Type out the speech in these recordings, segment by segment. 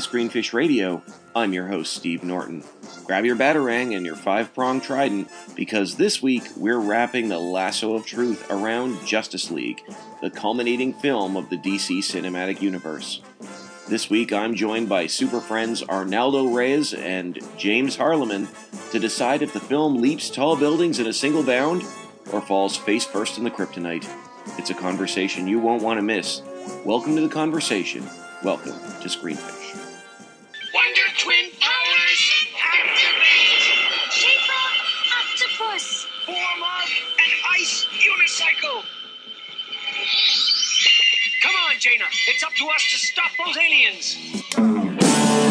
Screenfish Radio. I'm your host, Steve Norton. Grab your Batarang and your 5-pronged trident, because this week we're wrapping the lasso of truth around Justice League, the culminating film of the DC Cinematic Universe. This week I'm joined by super friends Arnaldo Reyes and James Harleman to decide if the film leaps tall buildings in a single bound or falls face first in the kryptonite. It's a conversation you won't want to miss. Welcome to the conversation. Welcome to Screenfish. Wonder Twin powers activate! Shape of octopus! Form of an ice unicycle! Come on, Jaina. It's up to us to stop those aliens.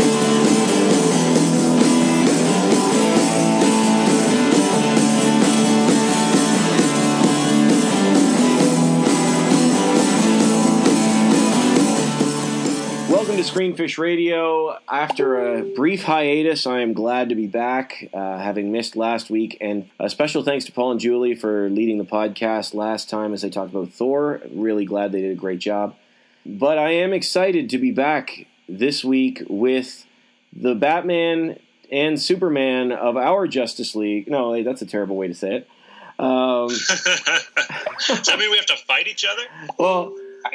Welcome to Screenfish Radio. After a brief hiatus, I am glad to be back, having missed last week. And a special thanks to Paul and Julie for leading the podcast last time as they talked about Thor. Really glad they did a great job. But I am excited to be back this week with the Batman and Superman of our Justice League. No, that's a terrible way to say it. Does that mean we have to fight each other? Well,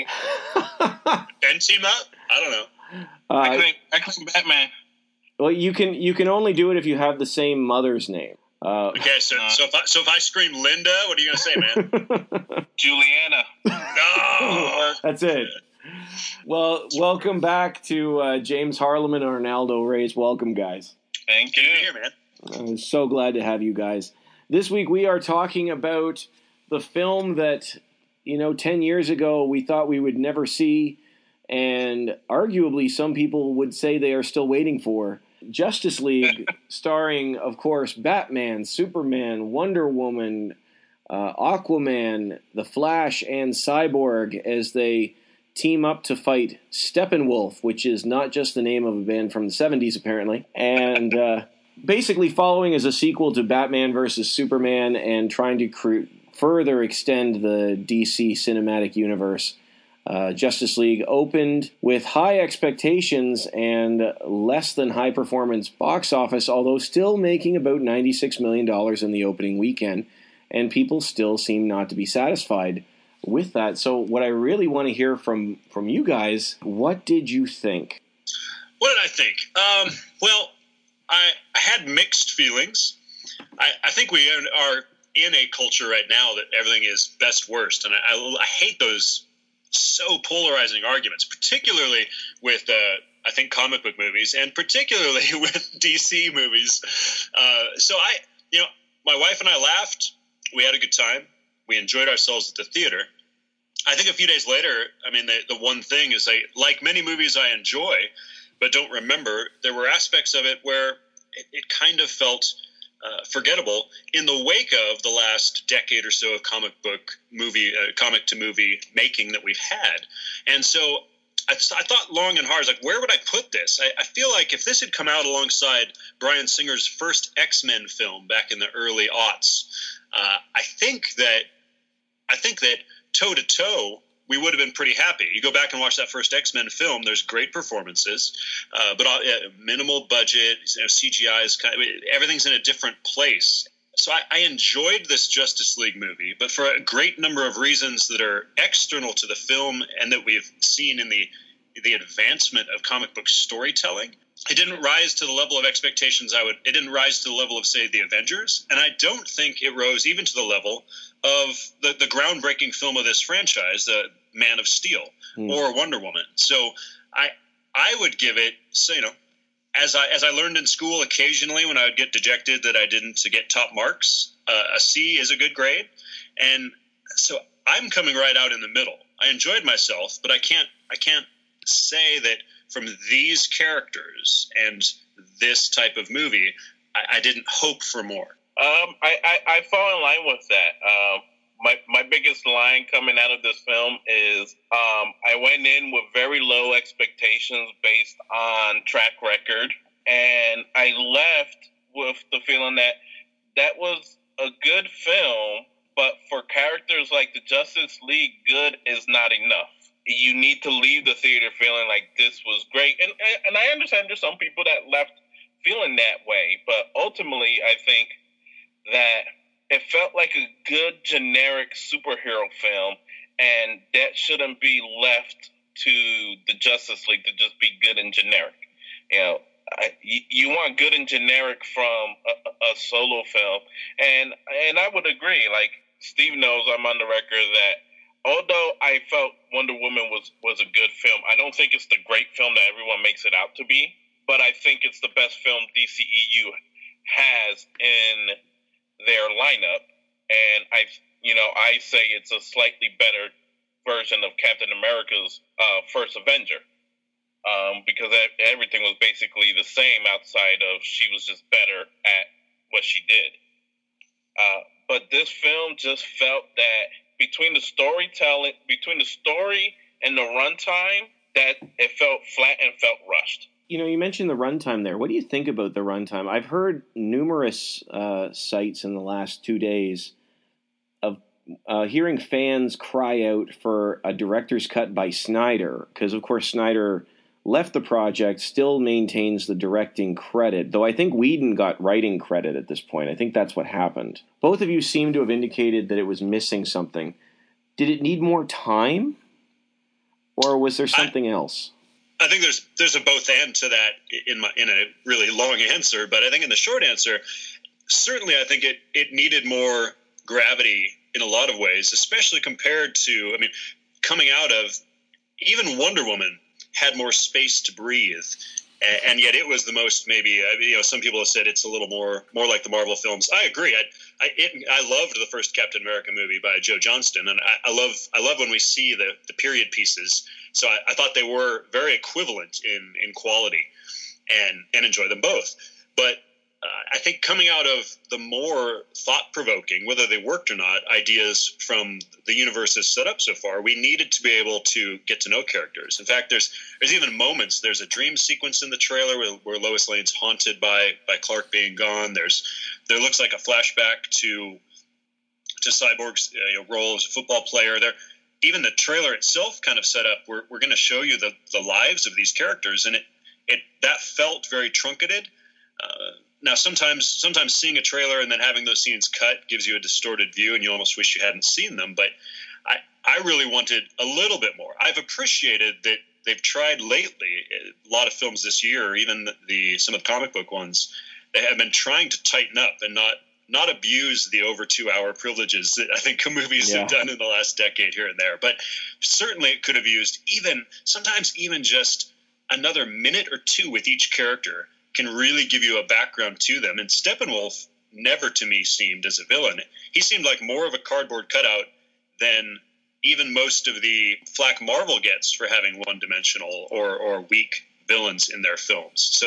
Then team up? I don't know. I claim Batman. Well, you can only do it if you have the same mother's name. Okay, so if I scream Linda, what are you gonna say, man? Juliana. No. That's it. Well, welcome back to James Harleman and Arnaldo Reyes. Welcome, guys. Thank you. Good to be here, man. I'm so glad to have you guys. This week we are talking about the film that, 10 years ago we thought we would never see, and arguably some people would say they are still waiting for. Justice League, starring, of course, Batman, Superman, Wonder Woman, Aquaman, The Flash, and Cyborg as they team up to fight Steppenwolf, which is not just the name of a band from the 70s, apparently, and basically following as a sequel to Batman vs. Superman and trying to further extend the DC cinematic universe. Justice League opened with high expectations and less than high performance box office, although still making about $96 million in the opening weekend, and people still seem not to be satisfied with that. So what I really want to hear from you guys, what did you think? What did I think? Well, I had mixed feelings. I think we are in a culture right now that everything is best worst, and I hate those so polarizing arguments, particularly with I think comic book movies, and particularly with DC movies. So my wife and I laughed. We had a good time. We enjoyed ourselves at the theater. I think a few days later, the one thing is, like many movies I enjoy but don't remember, there were aspects of it where it kind of felt forgettable in the wake of the last decade or so of comic to movie making that we've had. And so I thought long and hard, where would I put this? I feel like if this had come out alongside Bryan Singer's first X-Men film back in the early aughts, I think that toe to toe, we would have been pretty happy. You go back and watch that first X-Men film, there's great performances, but minimal budget, CGI is everything's in a different place. So I enjoyed this Justice League movie, but for a great number of reasons that are external to the film and that we've seen in the advancement of comic book storytelling, it didn't rise to the level of expectations it didn't rise to the level of, say, the Avengers, and I don't think it rose even to the level of the groundbreaking film of this franchise, Man of Steel or Wonder Woman. So I would give it, as I learned in school occasionally when I would get dejected that I didn't get top marks, a C is a good grade. And so I'm coming right out in the middle. I enjoyed myself, but I can't say that from these characters and this type of movie, I didn't hope for more. I fall in line with that. My biggest line coming out of this film is I went in with very low expectations based on track record, and I left with the feeling that was a good film, but for characters like the Justice League, good is not enough. you need to leave the theater feeling like this was great. And I understand there's some people that left feeling that way, but ultimately I think that it felt like a good generic superhero film, and that shouldn't be left to the Justice League to just be good and generic. You know, you want good and generic from a solo film, and I would agree. Like Steve knows, I'm on the record that although I felt Wonder Woman was a good film, I don't think it's the great film that everyone makes it out to be. But I think it's the best film DCEU has in their lineup, and I say it's a slightly better version of Captain America's First Avenger, because everything was basically the same outside of she was just better at what she did. But this film just felt that between the story and the runtime, that it felt flat and felt rushed. You know, you mentioned the runtime there. What do you think about the runtime? I've heard numerous sites in the last 2 days of hearing fans cry out for a director's cut by Snyder, because, of course, Snyder left the project, still maintains the directing credit, though I think Whedon got writing credit at this point. I think that's what happened. Both of you seem to have indicated that it was missing something. Did it need more time, or was there something else? I think there's a both and to that in a really long answer, but I think in the short answer, certainly I think it needed more gravity in a lot of ways, especially compared to, I mean, coming out of even Wonder Woman had more space to breathe, and yet it was the most maybe, some people have said it's a little more like the Marvel films. I agree. I loved the first Captain America movie by Joe Johnston, and I love when we see the period pieces. So I thought they were very equivalent in quality, and enjoy them both. But I think coming out of the more thought-provoking, whether they worked or not, ideas from the universe is set up so far, we needed to be able to get to know characters. In fact, there's even moments. There's a dream sequence in the trailer where Lois Lane's haunted by Clark being gone. There looks like a flashback to Cyborg's role as a football player. Even the trailer itself kind of set up. We're going to show you the lives of these characters, and it that felt very truncated. Now, sometimes seeing a trailer and then having those scenes cut gives you a distorted view, and you almost wish you hadn't seen them. But I really wanted a little bit more. I've appreciated that they've tried lately, a lot of films this year, even some of the comic book ones, they have been trying to tighten up and not abuse the over 2-hour privileges that I think movies have done in the last decade here and there. But certainly it could have used sometimes even just another minute or two with each character can really give you a background to them. And Steppenwolf never to me seemed as a villain. He seemed like more of a cardboard cutout than even most of the flack Marvel gets for having one-dimensional or weak villains in their films. So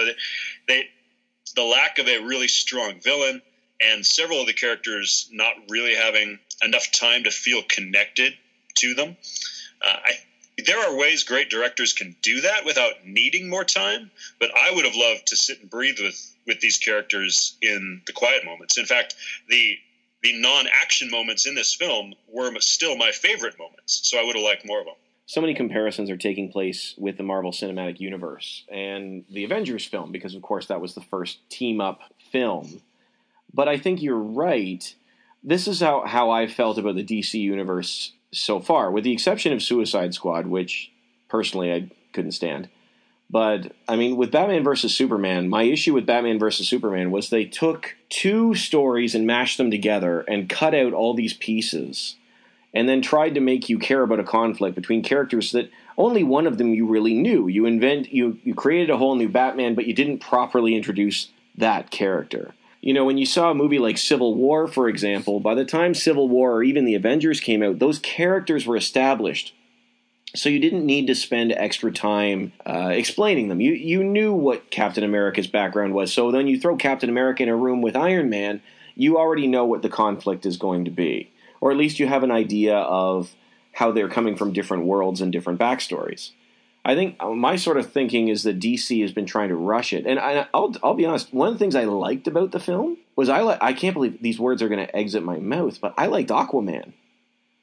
the lack of a really strong villain and several of the characters not really having enough time to feel connected to them. There are ways great directors can do that without needing more time, but I would have loved to sit and breathe with these characters in the quiet moments. In fact, the non-action moments in this film were still my favorite moments, so I would have liked more of them. So many comparisons are taking place with the Marvel Cinematic Universe and the Avengers film, because, of course, that was the first team-up film. But I think you're right. This is how I felt about the DC Universe so far, with the exception of Suicide Squad, which personally I couldn't stand. But, I mean, with Batman vs. Superman, my issue with Batman vs. Superman was they took two stories and mashed them together and cut out all these pieces and then tried to make you care about a conflict between characters that only one of them you really knew. You created a whole new Batman, but you didn't properly introduce that character. You know, when you saw a movie like Civil War, for example, by the time Civil War or even the Avengers came out, those characters were established. So you didn't need to spend extra time explaining them. You knew what Captain America's background was. So then you throw Captain America in a room with Iron Man, you already know what the conflict is going to be. Or at least you have an idea of how they're coming from different worlds and different backstories. I think my sort of thinking is that DC has been trying to rush it. And I'll be honest, one of the things I liked about the film was I can't believe these words are going to exit my mouth, but I liked Aquaman.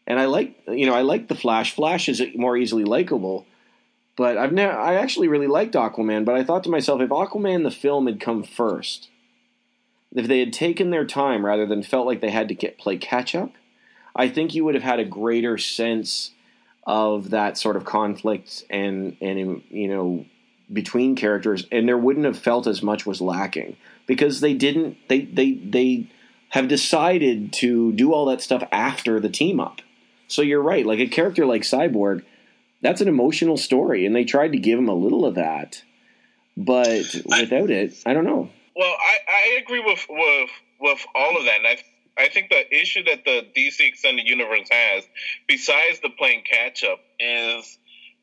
And I like the Flash. Flash is more easily likable, but I actually really liked Aquaman, but I thought to myself, if Aquaman the film had come first, if they had taken their time rather than felt like they had to play catch up, I think you would have had a greater sense of that sort of conflict and between characters, and there wouldn't have felt as much was lacking because they have decided to do all that stuff after the team up. So you're right, like a character like Cyborg, that's an emotional story, and they tried to give him a little of that, but without it, I don't know. Well, I agree with all of that, and I think the issue that the DC Extended Universe has, besides the playing catch-up, is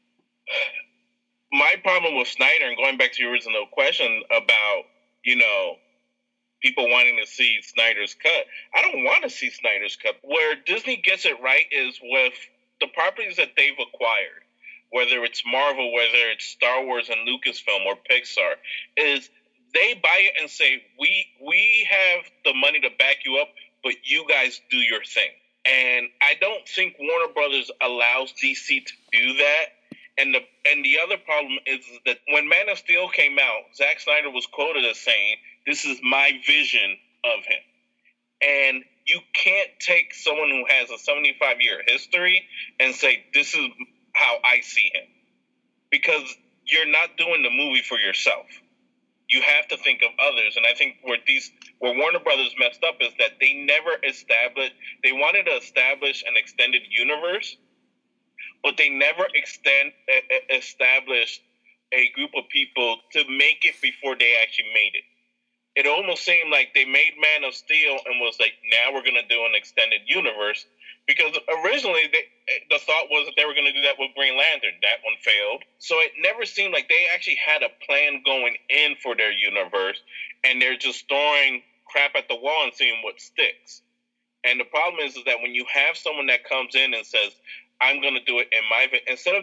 my problem with Snyder, and going back to your original question about, people wanting to see Snyder's cut. I don't want to see Snyder's cut. Where Disney gets it right is with the properties that they've acquired, whether it's Marvel, whether it's Star Wars and Lucasfilm or Pixar, is they buy it and say, we have the money to back you up, but you guys do your thing. And I don't think Warner Brothers allows DC to do that. And the other problem is that when Man of Steel came out, Zack Snyder was quoted as saying, "This is my vision of him." And you can't take someone who has a 75-year history and say, "This is how I see him." Because you're not doing the movie for yourself. You have to think of others. And I think where Warner Brothers messed up is that they wanted to establish an extended universe, but they never established a group of people to make it before they actually made it. It almost seemed like they made Man of Steel and was like, now we're going to do an extended universe. Because originally the thought was that they were going to do that with Green Lantern. That one failed. So it never seemed like they actually had a plan going in for their universe, and they're just throwing crap at the wall and seeing what sticks. And the problem is that when you have someone that comes in and says, I'm going to do it in my instead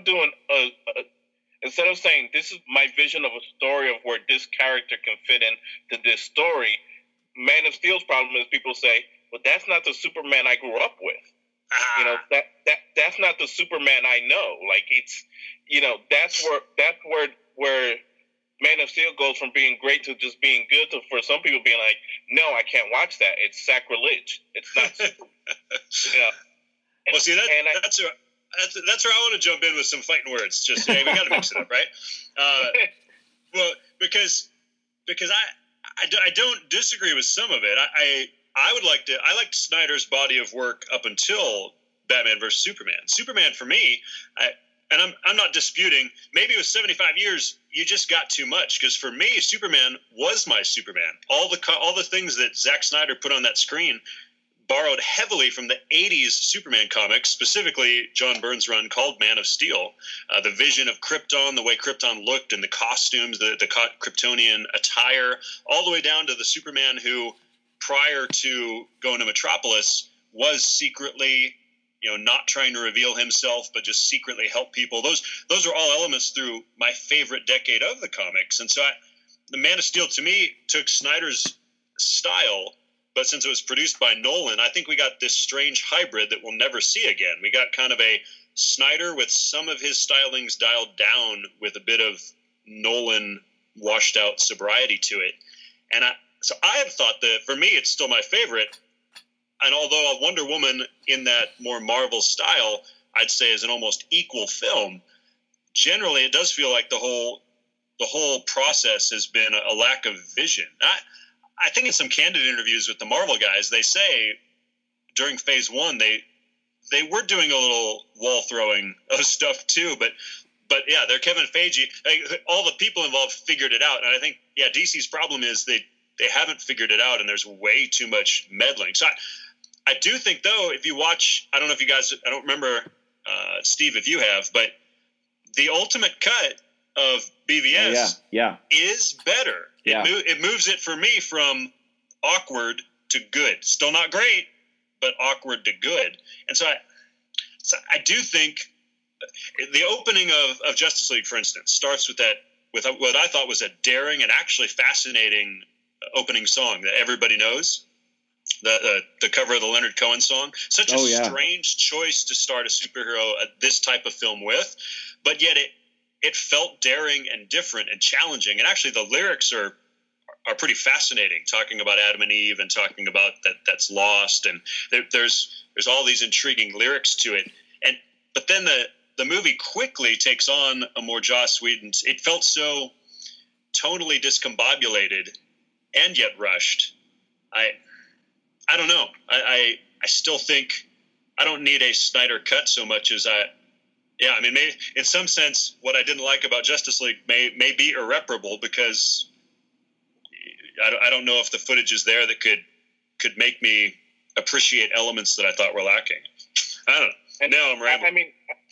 of saying this is my vision of a story of where this character can fit into this story, Man of Steel's problem is people say, well, that's not the Superman I grew up with. That's not the Superman I know. Like it's, that's where Man of Steel goes from being great to just being good to for some people being like, no, I can't watch that. It's sacrilege. It's not. Well, see that's where I want to jump in with some fighting words. Just hey, we got to mix it up, right? Well, because I don't disagree with some of it. I liked Snyder's body of work up until Batman vs Superman. Superman for me, I'm not disputing. Maybe it was 75 years. You just got too much because for me, Superman was my Superman. All the things that Zack Snyder put on that screen borrowed heavily from the 80s Superman comics, specifically John Byrne's run called Man of Steel. The vision of Krypton, the way Krypton looked, and the costumes, the Kryptonian attire, all the way down to the Superman who, prior to going to Metropolis, was secretly, not trying to reveal himself, but just secretly help people. Those are all elements through my favorite decade of the comics. And so the Man of Steel, to me, took Snyder's style, but since it was produced by Nolan, I think we got this strange hybrid that we'll never see again. We got kind of a Snyder with some of his stylings dialed down with a bit of Nolan washed out sobriety to it. And so I have thought that for me, it's still my favorite. And although a Wonder Woman in that more Marvel style, I'd say is an almost equal film, generally it does feel like the whole process has been a lack of vision. I think in some candid interviews with the Marvel guys, they say during Phase 1 they were doing a little wall throwing of stuff too, but yeah, they're Kevin Feige. All the people involved figured it out, and I think DC's problem is they haven't figured it out, and there's way too much meddling. So I do think though, if you watch, I don't know if you guys, I don't remember Steve if you have, but the ultimate cut of BVS is better. Yeah. It moves it for me from awkward to good. Still not great, but awkward to good. And so I do think the opening of Justice League, for instance, starts with what I thought was a daring and actually fascinating opening song that everybody knows. the cover of the Leonard Cohen song. Such a yeah. strange choice to start a superhero this type of film with, but yet it felt daring and different and challenging. And actually, the lyrics are pretty fascinating, talking about Adam and Eve and talking about that's lost, and there's all these intriguing lyrics to it. But then the movie quickly takes on a more Joss Whedon. It felt so tonally discombobulated and yet rushed. I don't know. I still think I don't need a Snyder cut so much as I mean, maybe in some sense, what I didn't like about Justice League may be irreparable, because I don't know if the footage is there that could make me appreciate elements that I thought were lacking. I don't know. And now I'm rambling. I mean,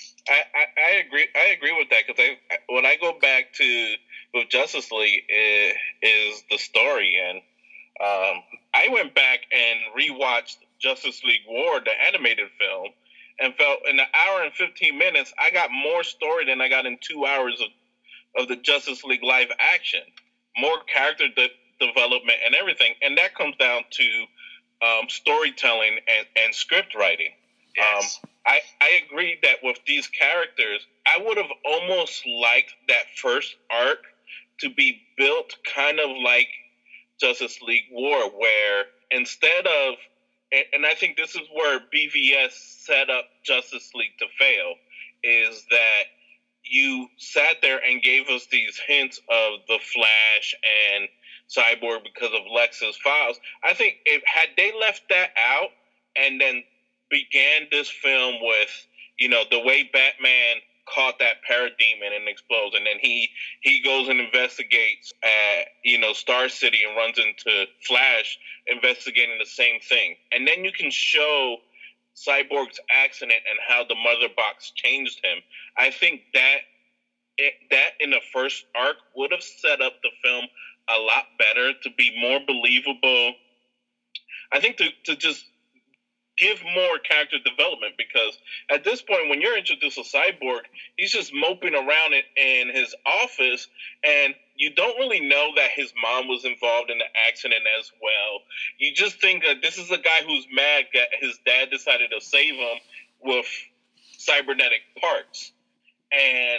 I agree. I agree with that, because when I go back to with Justice League is the story, and I went back and rewatched Justice League War, the animated film, and felt in an hour and 15 minutes I got more story than I got in 2 hours of the Justice League live action. More character development and everything, and that comes down to storytelling and script writing. Yes. I agree that with these characters, I would have almost liked that first arc to be built kind of like Justice League War, where instead of, and I think this is where BVS set up Justice League to fail, is that you sat there and gave us these hints of the Flash and Cyborg because of Lex's files. I think had they left that out and then began this film with, the way Batman caught that parademon and explodes, and then he goes and investigates at, Star City and runs into Flash investigating the same thing. And then you can show Cyborg's accident and how the Mother Box changed him. I think that in the first arc would have set up the film a lot better, to be more believable. I think to just give more character development, because at this point, when you're introduced to Cyborg, he's just moping around in his office, and you don't really know that his mom was involved in the accident as well. You just think that this is a guy who's mad that his dad decided to save him with cybernetic parts. And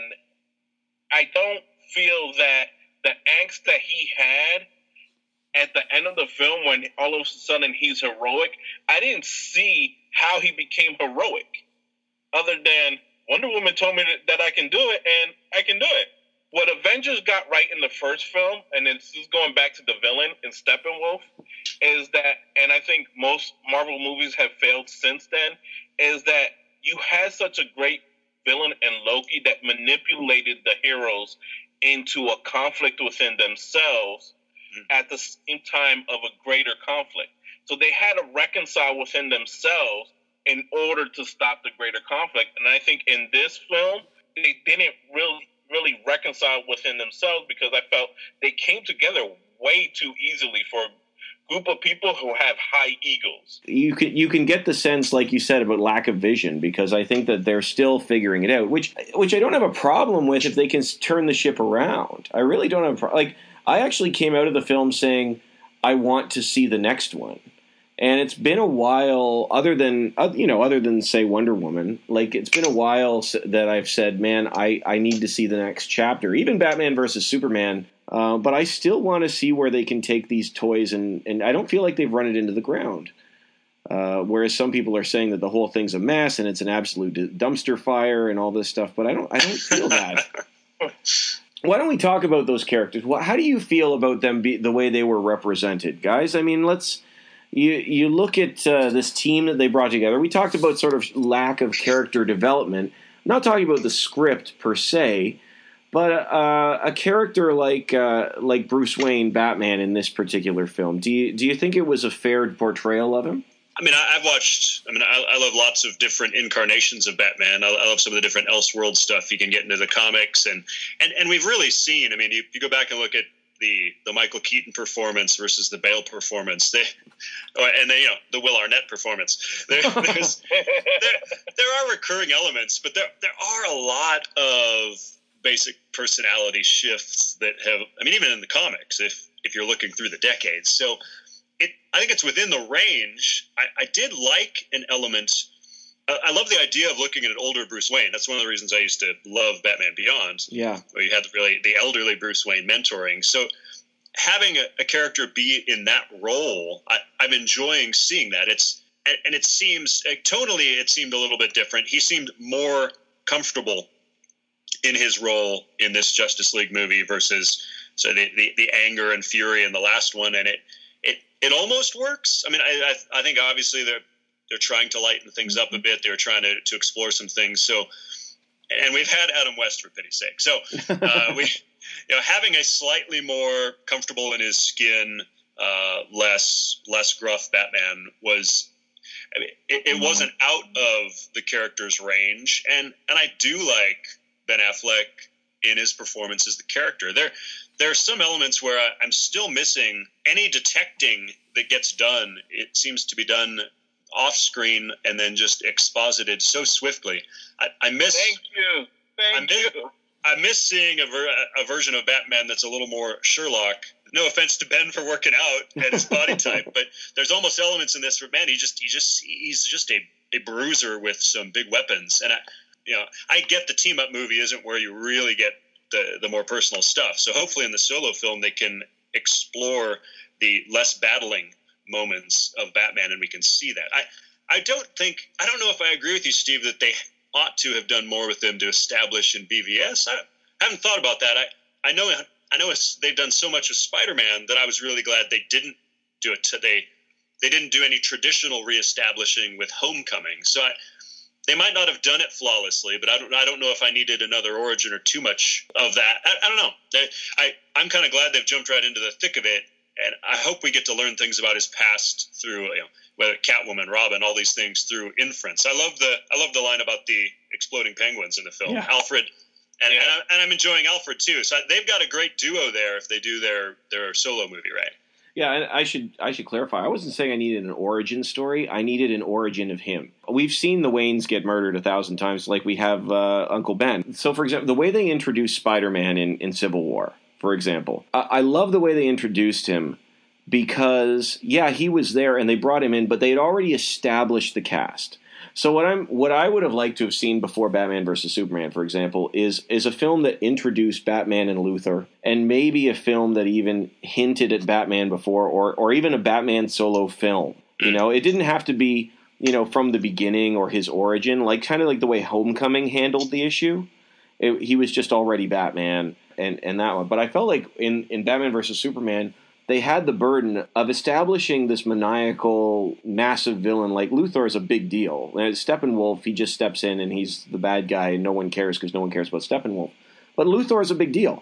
I don't feel that the angst that he had at the end of the film, when all of a sudden he's heroic, I didn't see how he became heroic, other than Wonder Woman told me that I can do it, and I can do it. What Avengers got right in the first film, and this is going back to the villain in Steppenwolf, is that, and I think most Marvel movies have failed since then, is that you had such a great villain in Loki that manipulated the heroes into a conflict within themselves at the same time of a greater conflict. So they had to reconcile within themselves in order to stop the greater conflict. And I think in this film, they didn't really reconcile within themselves, because I felt they came together way too easily for a group of people who have high egos. You can get the sense, like you said, about lack of vision, because I think that they're still figuring it out, which I don't have a problem with if they can turn the ship around. I really don't have a problem. Like, I actually came out of the film saying I want to see the next one. And it's been a while, other than say Wonder Woman, like it's been a while that I've said, man, I need to see the next chapter. Even Batman versus Superman, but I still want to see where they can take these toys, and I don't feel like they've run it into the ground. Whereas some people are saying that the whole thing's a mess and it's an absolute dumpster fire and all this stuff, but I don't feel that. Why don't we talk about those characters? How do you feel about them the way they were represented, guys? I mean, You look at this team that they brought together. We talked about sort of lack of character development. I'm not talking about the script per se, but a character like Bruce Wayne, Batman, in this particular film. Do you think it was a fair portrayal of him? I mean, I love lots of different incarnations of Batman. I love some of the different Elseworld stuff you can get into the comics, and we've really seen. I mean, if you go back and look at the Michael Keaton performance versus the Bale performance, the Will Arnett performance. There are recurring elements, but there are a lot of basic personality shifts that have. I mean, even in the comics, if you're looking through the decades, so think it's within the range. I did like an element. I love the idea of looking at an older Bruce Wayne. That's one of the reasons I used to love Batman Beyond. Yeah, where you had the elderly Bruce Wayne mentoring. So having a character be in that role, I'm enjoying seeing that. And it seems tonally, it seemed a little bit different. He seemed more comfortable in his role in this Justice League movie versus the anger and fury in the last one, and it almost works. I mean, I think obviously they're trying to lighten things up a bit. They're trying to explore some things. So, and we've had Adam West for pity's sake. So having a slightly more comfortable in his skin, less gruff Batman was. I mean, it wasn't out of the character's range, and I do like Ben Affleck in his performance as the character. There are some elements where I'm still missing any detecting that gets done. It seems to be done off screen and then just exposited so swiftly. I miss. Thank you. I miss seeing a version of Batman that's a little more Sherlock. No offense to Ben for working out at his body type, but there's almost elements in this where, man, he's just a bruiser with some big weapons. And I get the team up movie isn't where you really get the more personal stuff. So hopefully in the solo film they can explore the less battling moments of Batman, and we can see that. I don't know if I agree with you, Steve, that they ought to have done more with them to establish in BVS. I haven't thought about that. I know they've done so much with Spider-Man that I was really glad they didn't do it. They didn't do any traditional reestablishing with Homecoming. So they might not have done it flawlessly, but I don't know if I needed another origin or too much of that. I don't know. I'm kind of glad they've jumped right into the thick of it, and I hope we get to learn things about his past through whether Catwoman, Robin, all these things through inference. I love the line about the exploding penguins in the film. Yeah. Alfred. And I'm enjoying Alfred too. So they've got a great duo there if they do their solo movie right. Yeah, and I should clarify. I wasn't saying I needed an origin story. I needed an origin of him. We've seen the Waynes get murdered 1,000 times, like we have Uncle Ben. So, for example, the way they introduced Spider-Man in Civil War, for example, I love the way they introduced him because, yeah, he was there and they brought him in, but they had already established the cast. So what I would have liked to have seen before Batman vs. Superman, for example, is a film that introduced Batman and Luthor, and maybe a film that even hinted at Batman before, or even a Batman solo film. It didn't have to be, from the beginning or his origin, kind of like the way Homecoming handled the issue. He was just already Batman and that one. But I felt like in Batman vs. Superman, they had the burden of establishing this maniacal, massive villain. Like, Luthor is a big deal. Steppenwolf, he just steps in and he's the bad guy and no one cares because no one cares about Steppenwolf. But Luthor is a big deal.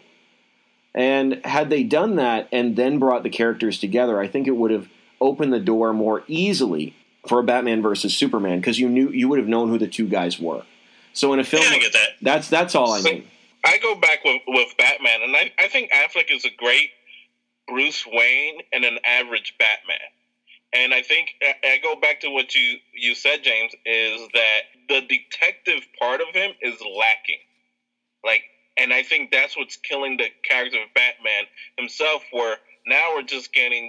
And had they done that and then brought the characters together, I think it would have opened the door more easily for a Batman versus Superman, because you would have known who the two guys were. So in a film, I get that. That's all I mean. I go back with Batman, and I think Affleck is a great Bruce Wayne and an average Batman. And I think I go back to what you said, James, is that the detective part of him is lacking. And I think that's what's killing the character of Batman himself, where now we're just getting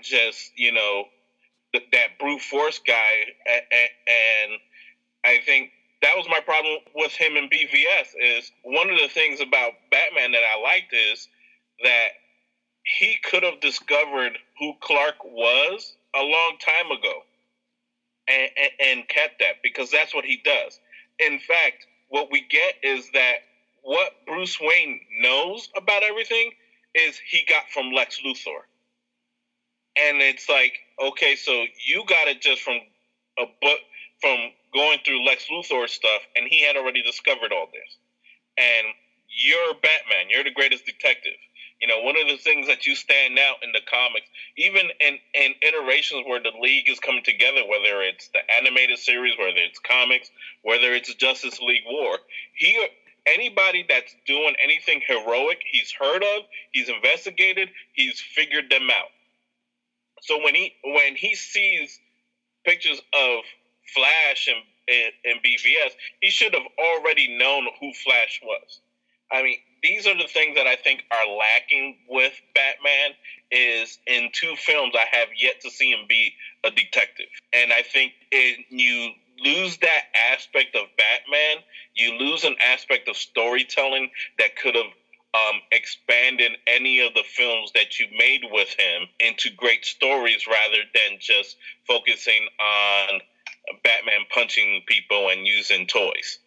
that brute force guy. And I think that was my problem with him in BVS. Is one of the things about Batman that I liked is that he could have discovered who Clark was a long time ago and kept that, because that's what he does. In fact, what we get is that what Bruce Wayne knows about everything is he got from Lex Luthor. And it's like, okay, so you got it just from a book, from going through Lex Luthor stuff, and he had already discovered all this. And you're Batman. You're the greatest detective. One of the things that you stand out in the comics, even in iterations where the League is coming together, whether it's the animated series, whether it's comics, whether it's Justice League War, anybody that's doing anything heroic, he's heard of, he's investigated, he's figured them out. So when he sees pictures of Flash and BVS, he should have already known who Flash was. I mean, these are the things that I think are lacking with Batman, is in two films I have yet to see him be a detective. And I think you lose that aspect of Batman, you lose an aspect of storytelling that could have expanded any of the films that you made with him into great stories rather than just focusing on Batman punching people and using toys.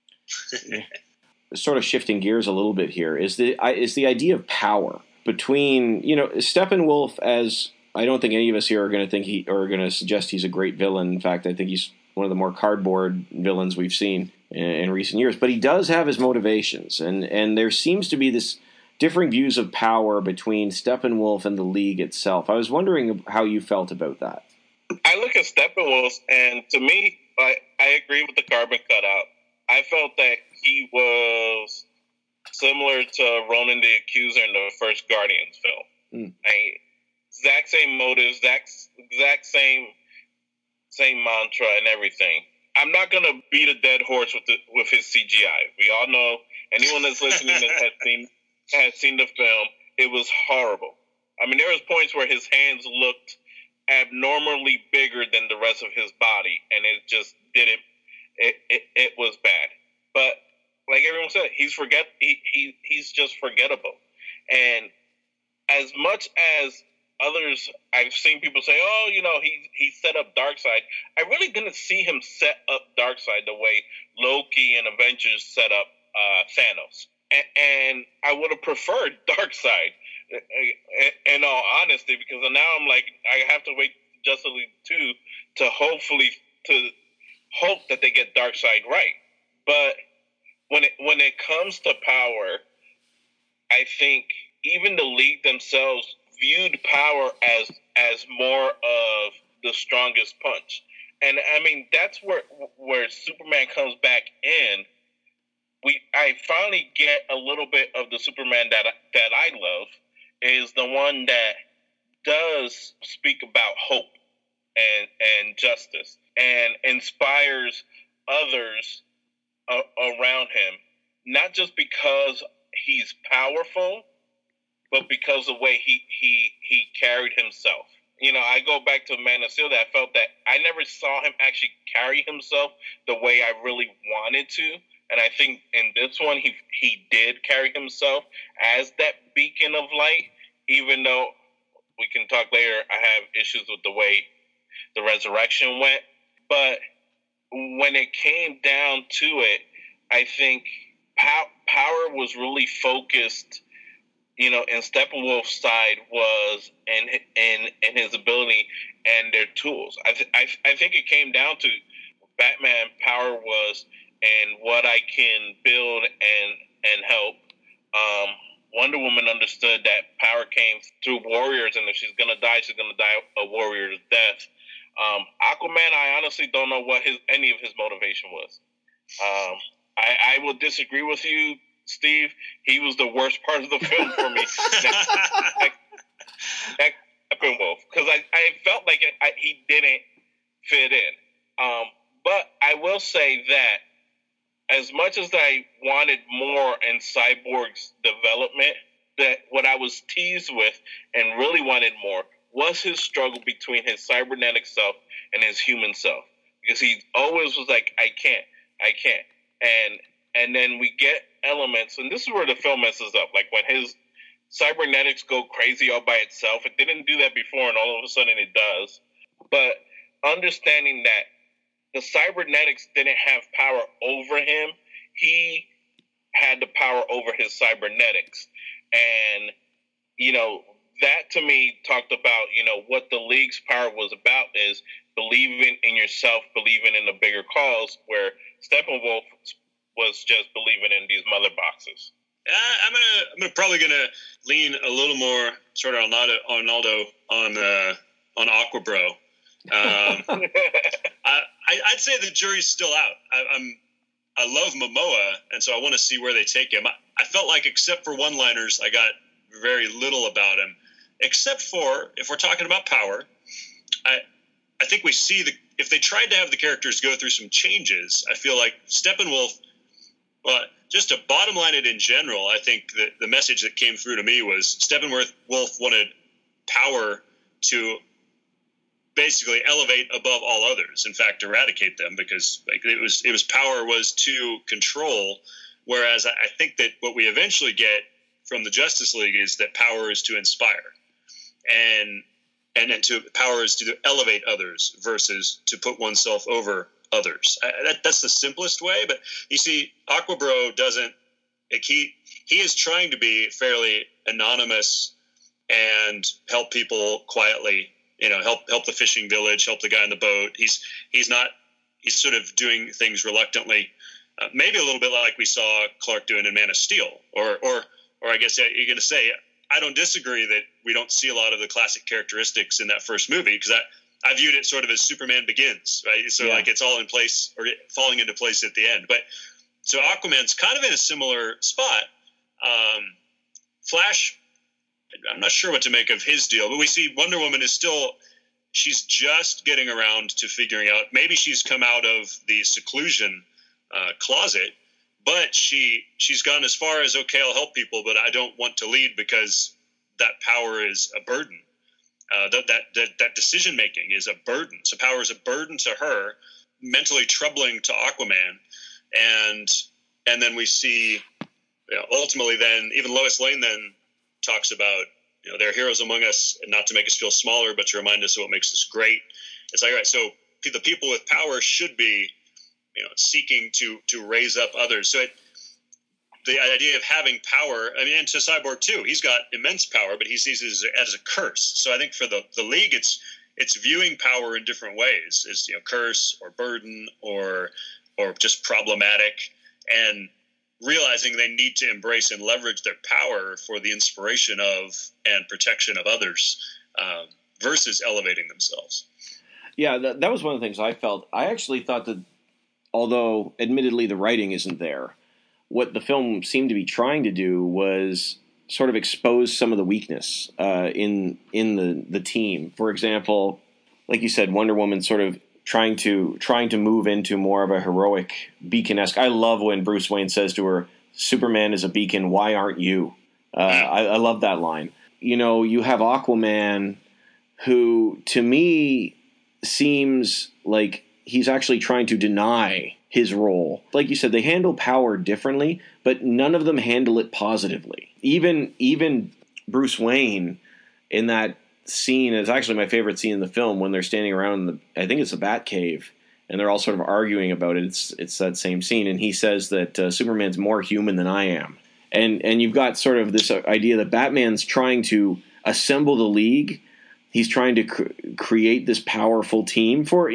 Sort of shifting gears a little bit here is the idea of power between, Steppenwolf, as I don't think any of us here are going to think or going to suggest he's a great villain. In fact, I think he's one of the more cardboard villains we've seen in recent years. But he does have his motivations, and there seems to be this differing views of power between Steppenwolf and the League itself. I was wondering how you felt about that. I look at Steppenwolf, and to me, I agree with the carbon cutout. I felt that he was similar to Ronan the Accuser in the first Guardians film. Exact same motives, exact same mantra and everything. I'm not going to beat a dead horse with his CGI. We all know, anyone that's listening that has seen the film, it was horrible. I mean, there was points where his hands looked abnormally bigger than the rest of his body, and it just didn't. It was bad. But like everyone said, he's just forgettable. And as much as others, I've seen people say, "Oh, he set up Darkseid." I really didn't see him set up Darkseid the way Loki and Avengers set up Thanos. And I would have preferred Darkseid, in all honesty, because now I'm like, I have to wait Justice League 2 to hope that they get Darkseid right. But when it comes to power, I think even the League themselves viewed power as more of the strongest punch. And I mean, that's where Superman comes back in. I finally get a little bit of the Superman that I love, is the one that does speak about hope and justice and inspires others around him, not just because he's powerful, but because of the way he carried himself. I go back to Man of Steel, that I felt that I never saw him actually carry himself the way I really wanted to. And I think in this one, he did carry himself as that beacon of light, even though we can talk later, I have issues with the way the resurrection went. But when it came down to it, I think power was really focused, in Steppenwolf's side was in his ability and their tools. I think it came down to Batman power was and what I can build and help. Wonder Woman understood that power came through warriors, and if she's gonna die, she's gonna die a warrior's death. Aquaman, I honestly don't know what any of his motivation was. I will disagree with you, Steve. He was the worst part of the film for me. Steppenwolf, because I felt like he didn't fit in. But I will say that as much as I wanted more in Cyborg's development, that what I was teased with and really wanted more was his struggle between his cybernetic self and his human self. Because he always was like, I can't. And then we get elements, and this is where the film messes up. Like when his cybernetics go crazy all by itself, it didn't do that before, and all of a sudden it does. But understanding that the cybernetics didn't have power over him, he had the power over his cybernetics. And, that to me talked about, what the League's power was about is believing in yourself, believing in the bigger cause, where Steppenwolf was just believing in these mother boxes. I'm probably gonna lean a little more sort of Arnaldo on Aquabro. I'd say the jury's still out. I love Momoa, and so I want to see where they take him. I felt like, except for one-liners, I got very little about him. Except for, if we're talking about power, I think we see if they tried to have the characters go through some changes, I feel like Steppenwolf, but just to bottom line it in general, I think that the message that came through to me was Steppenwolf wanted power to basically elevate above all others. In fact, eradicate them, because like it was power was to control. Whereas I think that what we eventually get from the Justice League is that power is to inspire, and then power is to elevate others versus to put oneself over others. That's the simplest way. But you see, Aquabro doesn't. Like he is trying to be fairly anonymous and help people quietly. Help the fishing village, help the guy in the boat. He's sort of doing things reluctantly, maybe a little bit like we saw Clark doing in Man of Steel, or I guess you're going to say, I don't disagree that we don't see a lot of the classic characteristics in that first movie, because I viewed it sort of as Superman Begins, right? So like it's all in place or falling into place at the end. But so Aquaman's kind of in a similar spot. Flash, I'm not sure what to make of his deal, but we see Wonder Woman she's just getting around to figuring out, maybe she's come out of the seclusion closet, but she's gone as far as, okay, I'll help people, but I don't want to lead because that power is a burden. That decision making is a burden. So power is a burden to her, mentally troubling to Aquaman, and then we see, ultimately, then even Lois Lane then talks about, there are heroes among us, and not to make us feel smaller, but to remind us of what makes us great. It's like, all right, so the people with power should be, seeking to raise up others. So the idea of having power, and to Cyborg too, he's got immense power, but he sees it as a curse. So I think for the League, it's viewing power in different ways, as curse or burden or just problematic, and realizing they need to embrace and leverage their power for the inspiration of and protection of others, versus elevating themselves. Yeah, that was one of the things I felt. I actually thought that, although admittedly the writing isn't there, what the film seemed to be trying to do was sort of expose some of the weakness in the team. For example, like you said, Wonder Woman sort of trying to move into more of a heroic beacon-esque. I love when Bruce Wayne says to her, "Superman is a beacon. Why aren't you?" I love that line. You have Aquaman, who to me seems like he's actually trying to deny his role. Like you said, they handle power differently, but none of them handle it positively. Even Bruce Wayne in that scene is actually my favorite scene in the film, when they're standing around I think it's the Batcave, and they're all sort of arguing about it. It's that same scene, and he says that Superman's more human than I am. And you've got sort of this idea that Batman's trying to assemble the League. He's trying to create this powerful team for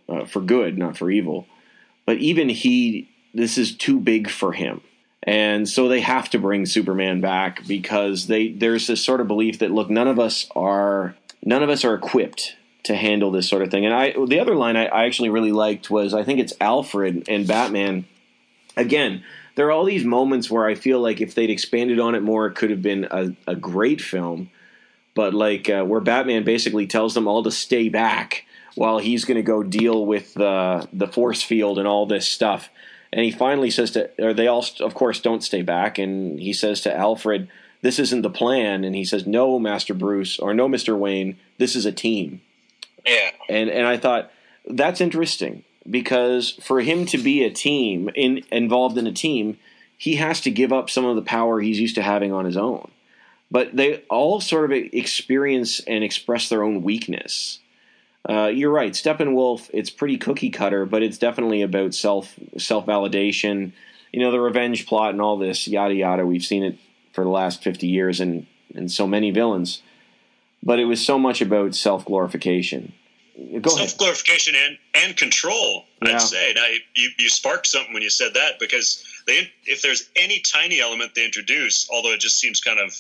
good, not for evil. But even this is too big for him. And so they have to bring Superman back, because there's this sort of belief that, look, none of us are equipped to handle this sort of thing. And the other line I actually really liked was, I think it's Alfred and Batman. Again, there are all these moments where I feel like if they'd expanded on it more, it could have been a great film. But where Batman basically tells them all to stay back while he's going to go deal with the force field and all this stuff. And he finally says they all, of course, don't stay back. And he says to Alfred, "This isn't the plan." And he says, "No, Master Bruce," or "No, Mr. Wayne, this is a team." Yeah. And I thought, that's interesting, because for him to be a team, involved in a team, he has to give up some of the power he's used to having on his own. But they all sort of experience and express their own weakness. You're right, Steppenwolf, it's pretty cookie cutter, but it's definitely about self-validation. The revenge plot and all this, yada yada. We've seen it for the last 50 years in so many villains. But it was so much about self-glorification. Go ahead. Self-glorification and control, Yeah. I'd say. Now, you sparked something when you said that, because if there's any tiny element they introduce, although it just seems kind of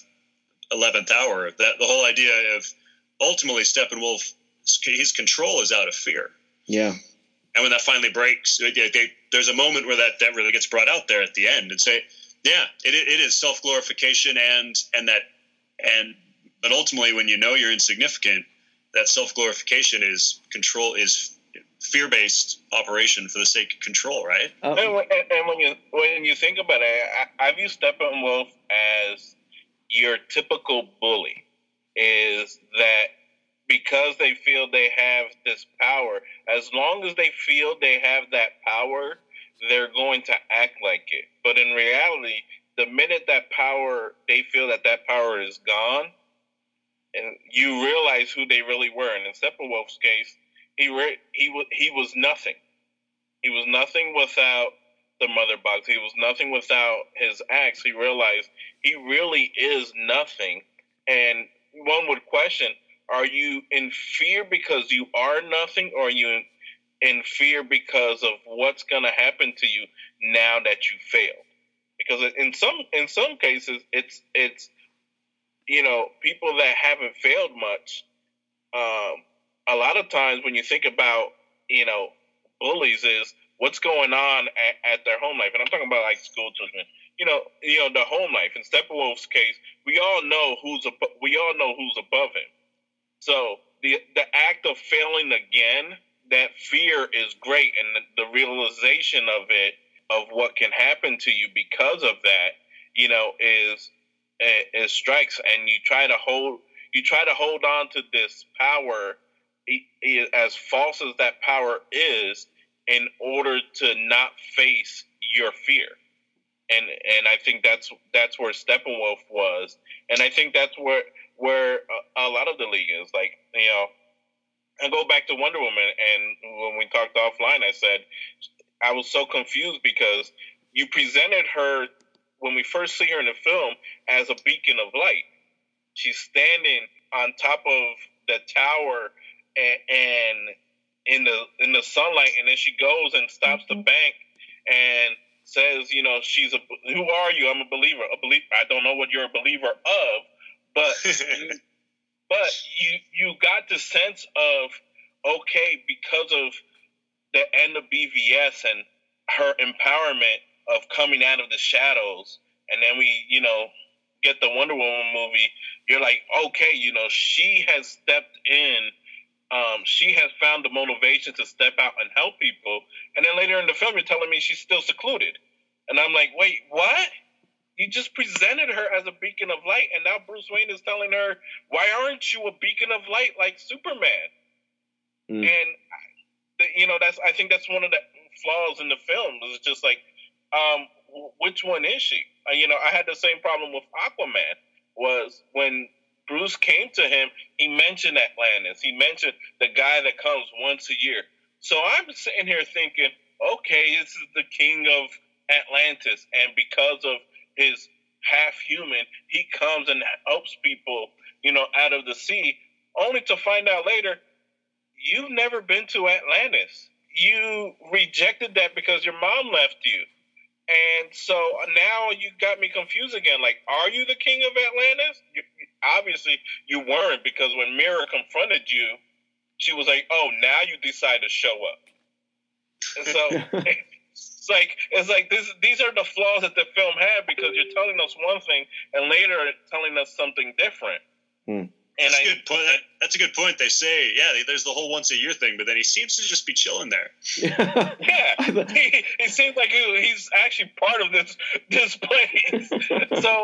11th hour, that the whole idea of ultimately Steppenwolf, his control is out of fear. Yeah. And when that finally breaks, there's a moment where that really gets brought out there at the end, and say, yeah, it is self-glorification but ultimately when you're insignificant, that self-glorification is control, is fear-based operation for the sake of control, right? And when you think about it, I view Steppenwolf as your typical bully. Is that because they feel they have this power, as long as they feel they have that power, they're going to act like it. But in reality, the minute that power, they feel that that power is gone, and you realize who they really were. And in Steppenwolf's case, he was nothing. He was nothing without the mother box. He was nothing without his axe. He realized he really is nothing. And one would question, are you in fear because you are nothing, or are you in fear because of what's going to happen to you now that you failed? Because in some cases, it's people that haven't failed much. A lot of times when you think about bullies, is what's going on at their home life, and I'm talking about like school children. The home life. In Steppenwolf's case, we all know who's above him. So the act of failing again, that fear is great, and the realization of it, of what can happen to you because of that, is strikes, and you try to hold on to this power, as false as that power is, in order to not face your fear. And I think that's where Steppenwolf was, and I think that's where a lot of the league is. Like, I go back to Wonder Woman, and when we talked offline, I said I was so confused because you presented her, when we first see her in the film, as a beacon of light. She's standing on top of the tower and in the sunlight, and then she goes and stops the bank and says, who are you? I'm a believer. I don't know what you're a believer of, but but you got the sense of, okay, because of the end of BVS and her empowerment of coming out of the shadows, and then we, get the Wonder Woman movie, you're like, okay, she has stepped in, she has found the motivation to step out and help people, and then later in the film, you're telling me she's still secluded. And I'm like, wait, what? You just presented her as a beacon of light, and now Bruce Wayne is telling her, why aren't you a beacon of light like Superman? And I think that's one of the flaws in the film. It's just like, which one is she? I had the same problem with Aquaman. Was when Bruce came to him, he mentioned Atlantis. He mentioned the guy that comes once a year. So I'm sitting here thinking, okay, this is the king of Atlantis, and because of his half human, he comes and helps people, out of the sea, only to find out later, you've never been to Atlantis. You rejected that because your mom left you. And so now you got me confused again. Like, are you the king of Atlantis? Obviously you weren't, because when Mira confronted you, she was like, oh, now you decide to show up. And so it's like these are the flaws that the film had, because you're telling us one thing and later telling us something different. And that's a good point. That's a good point. They say, there's the whole once a year thing, but then he seems to just be chilling there. Yeah, he seems like he's actually part of this place. So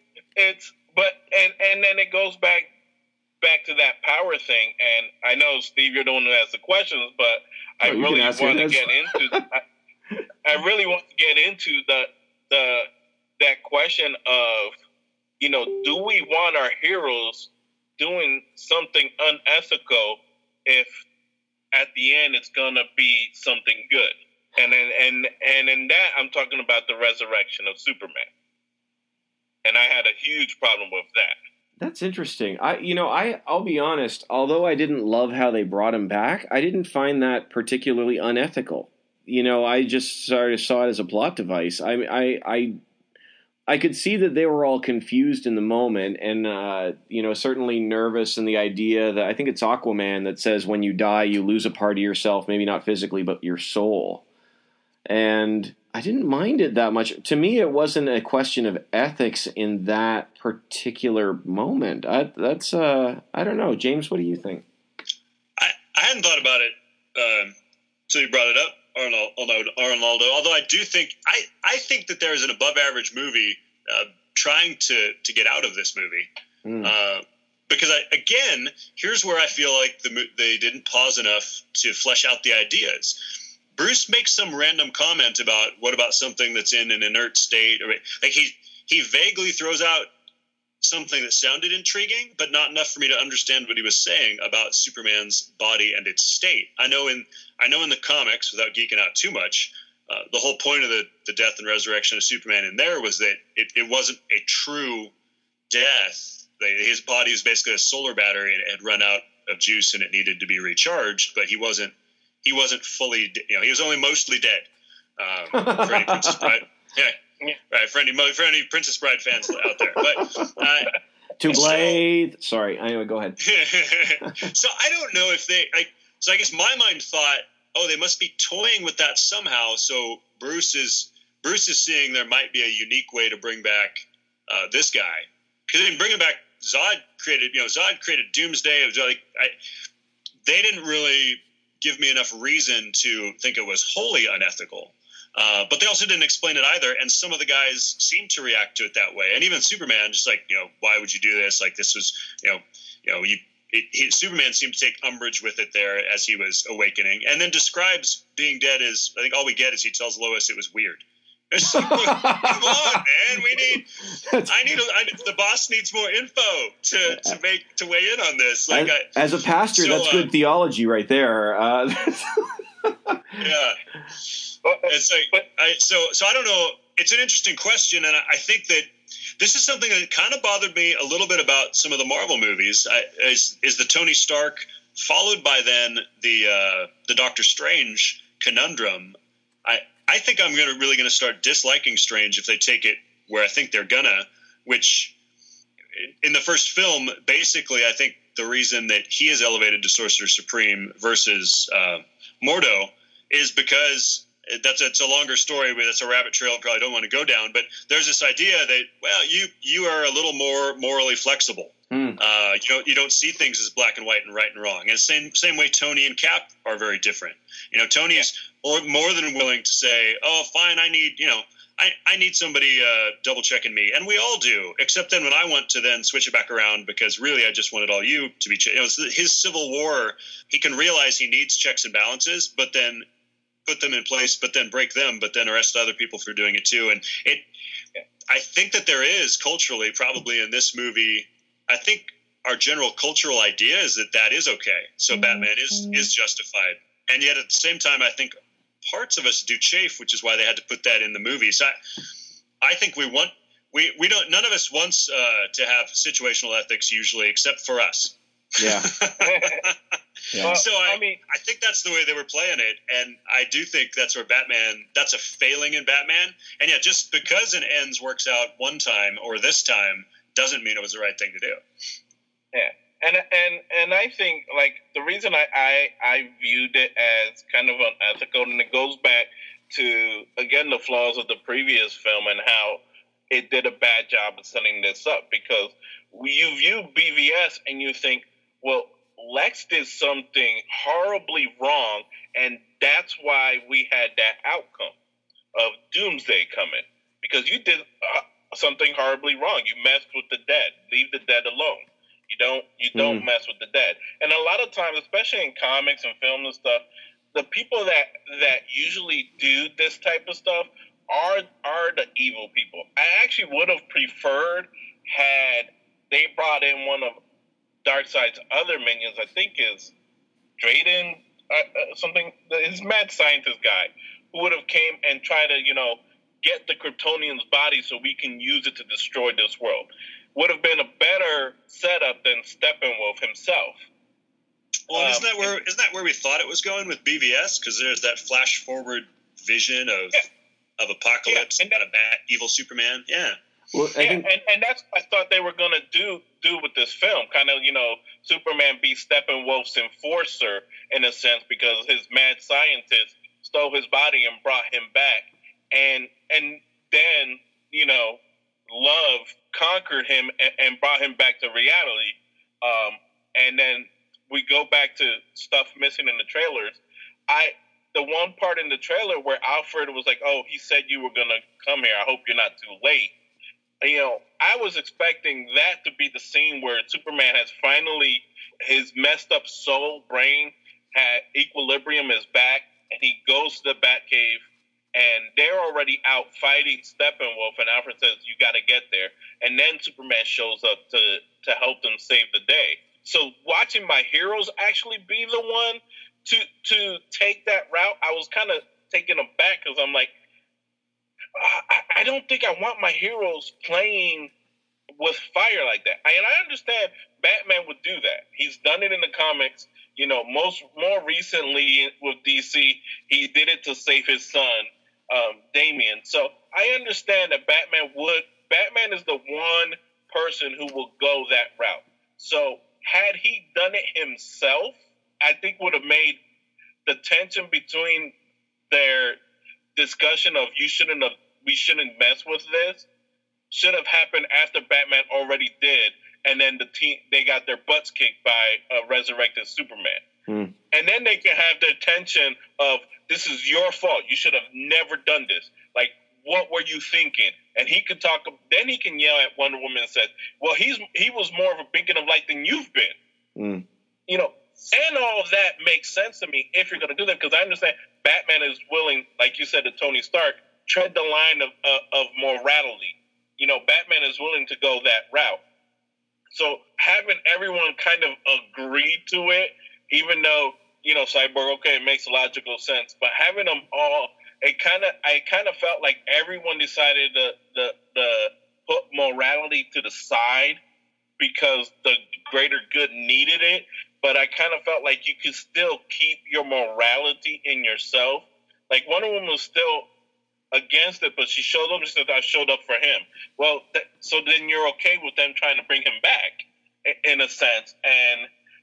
and then it goes back to that power thing. And I know, Steve, you're the one who has the questions, but I really want to get into. I really want to get into that question of, do we want our heroes doing something unethical if at the end it's gonna be something good? And in that, I'm talking about the resurrection of Superman, and I had a huge problem with that. That's interesting. I'll be honest. Although I didn't love how they brought him back, I didn't find that particularly unethical. I just sort of saw it as a plot device. I could see that they were all confused in the moment, and certainly nervous in the idea that I think it's Aquaman that says when you die you lose a part of yourself, maybe not physically but your soul. And I didn't mind it that much. To me, it wasn't a question of ethics in that particular moment. I don't know, James. What do you think? I hadn't thought about it until you brought it up. Arnaldo. Although I do think I think that there is an above average movie trying to get out of this movie. because here's where I feel like they didn't pause enough to flesh out the ideas. Bruce makes some random comment about what about something that's in an inert state, or like he vaguely throws out something that sounded intriguing, but not enough for me to understand what he was saying about Superman's body and its state. I know in the comics, without geeking out too much, the whole point of the death and resurrection of Superman in there was that it wasn't a true death. His body was basically a solar battery, and it had run out of juice and it needed to be recharged, but he wasn't fully, he was only mostly dead. For any Princess Bride, right, for any Princess Bride fans out there, but to Blade. Sorry, anyway, go ahead. So I don't know if so I guess my mind thought, they must be toying with that somehow. So Bruce is seeing there might be a unique way to bring back this guy, because in bringing back Zod created Doomsday. They didn't really give me enough reason to think it was wholly unethical. But they also didn't explain it either, and some of the guys seemed to react to it that way. And even Superman, just like, why would you do this? Like, this was, Superman seemed to take umbrage with it there as he was awakening, and then describes being dead as, I think all we get is he tells Lois it was weird. It's like, come on, man. The boss needs more info to weigh in on this. Like, as a pastor, that's good theology right there. Yeah. It's like, so I don't know. It's an interesting question, and I think that this is something that kind of bothered me a little bit about some of the Marvel movies. Is the Tony Stark followed by then the Doctor Strange conundrum. I think I'm really going to start disliking Strange if they take it where I think they're gonna. Which in the first film, basically, I think the reason that he is elevated to Sorcerer Supreme versus Mordo is because it's a longer story, but it's a rabbit trail I probably don't want to go down. But there's this idea that, well, you are a little more morally flexible. You don't see things as black and white and right and wrong. And same way Tony and Cap are very different. Tony is more than willing to say, oh, fine, I need somebody double checking me, and we all do. Except then when I want to then switch it back around, because really I just wanted all you to be checked. His Civil War, he can realize he needs checks and balances, but then put them in place, but then break them, but then arrest other people for doing it too. And I think that there is culturally, probably in this movie, I think our general cultural idea is that is okay. So Batman is justified. And yet at the same time, I think parts of us do chafe, which is why they had to put that in the movies. I think we don't, none of us wants to have situational ethics usually, except for us. Yeah. Yeah. So I think that's the way they were playing it, and I do think that's where that's a failing in Batman. And yeah, just because an ends works out one time or this time doesn't mean it was the right thing to do. Yeah, and I think, like, the reason I viewed it as kind of unethical, and it goes back to, again, the flaws of the previous film and how it did a bad job of setting this up, because you view BVS and you think, well, Lex did something horribly wrong, and that's why we had that outcome of Doomsday coming, because you did something horribly wrong. You messed with the dead. Leave the dead alone. You don't mess with the dead. And a lot of times, especially in comics and film and stuff, the people that usually do this type of stuff are the evil people. I actually would have preferred had they brought in one of Darkseid's other minions. I think is Drayden, something. His mad scientist guy, who would have came and tried to get the Kryptonian's body so we can use it to destroy this world. Would have been a better setup than Steppenwolf himself. Well, isn't that where we thought it was going with BVS? Because there's that flash forward vision of Apocalypse and a bad evil Superman. Yeah. Well, and that's what I thought they were going to do with this film. Kind of, Superman be Steppenwolf's enforcer in a sense, because his mad scientist stole his body and brought him back, and then Love conquered him and brought him back to reality. And then we go back to stuff missing in the trailers. The one part in the trailer where Alfred was like, "Oh, he said you were gonna come here. I hope you're not too late." I was expecting that to be the scene where Superman has finally, his messed up soul brain had equilibrium is back, and he goes to the Batcave, and they're already out fighting Steppenwolf, and Alfred says, you got to get there. And then Superman shows up to help them save the day. So watching my heroes actually be the one to take that route, I was kind of taken aback because I'm like, I don't think I want my heroes playing with fire like that. And I understand Batman would do that. He's done it in the comics. You know, more recently with DC, he did it to save his son, Damian. So I understand that Batman is the one person who will go that route. So had he done it himself, I think would have made the tension between their discussion of we shouldn't mess with this should have happened after Batman already did, and then the team, they got their butts kicked by a resurrected Superman. And then they can have their tension of, this is your fault. You should have never done this. Like, what were you thinking? And he could talk, then he can yell at Wonder Woman and say, well, he was more of a beacon of light than you've been. You know, and all of that makes sense to me if you're going to do that, because I understand Batman is willing, like you said to Tony Stark, tread the line of morality. You know, Batman is willing to go that route. So having everyone kind of agree to it, even though, you know, Cyborg, okay, it makes logical sense, but having them all, I kind of felt like everyone decided to put morality to the side because the greater good needed it. But I kind of felt like you could still keep your morality in yourself. Like, Wonder Woman was still against it, but she showed up and said, I showed up for him. Well, so then you're okay with them trying to bring him back, in a sense. And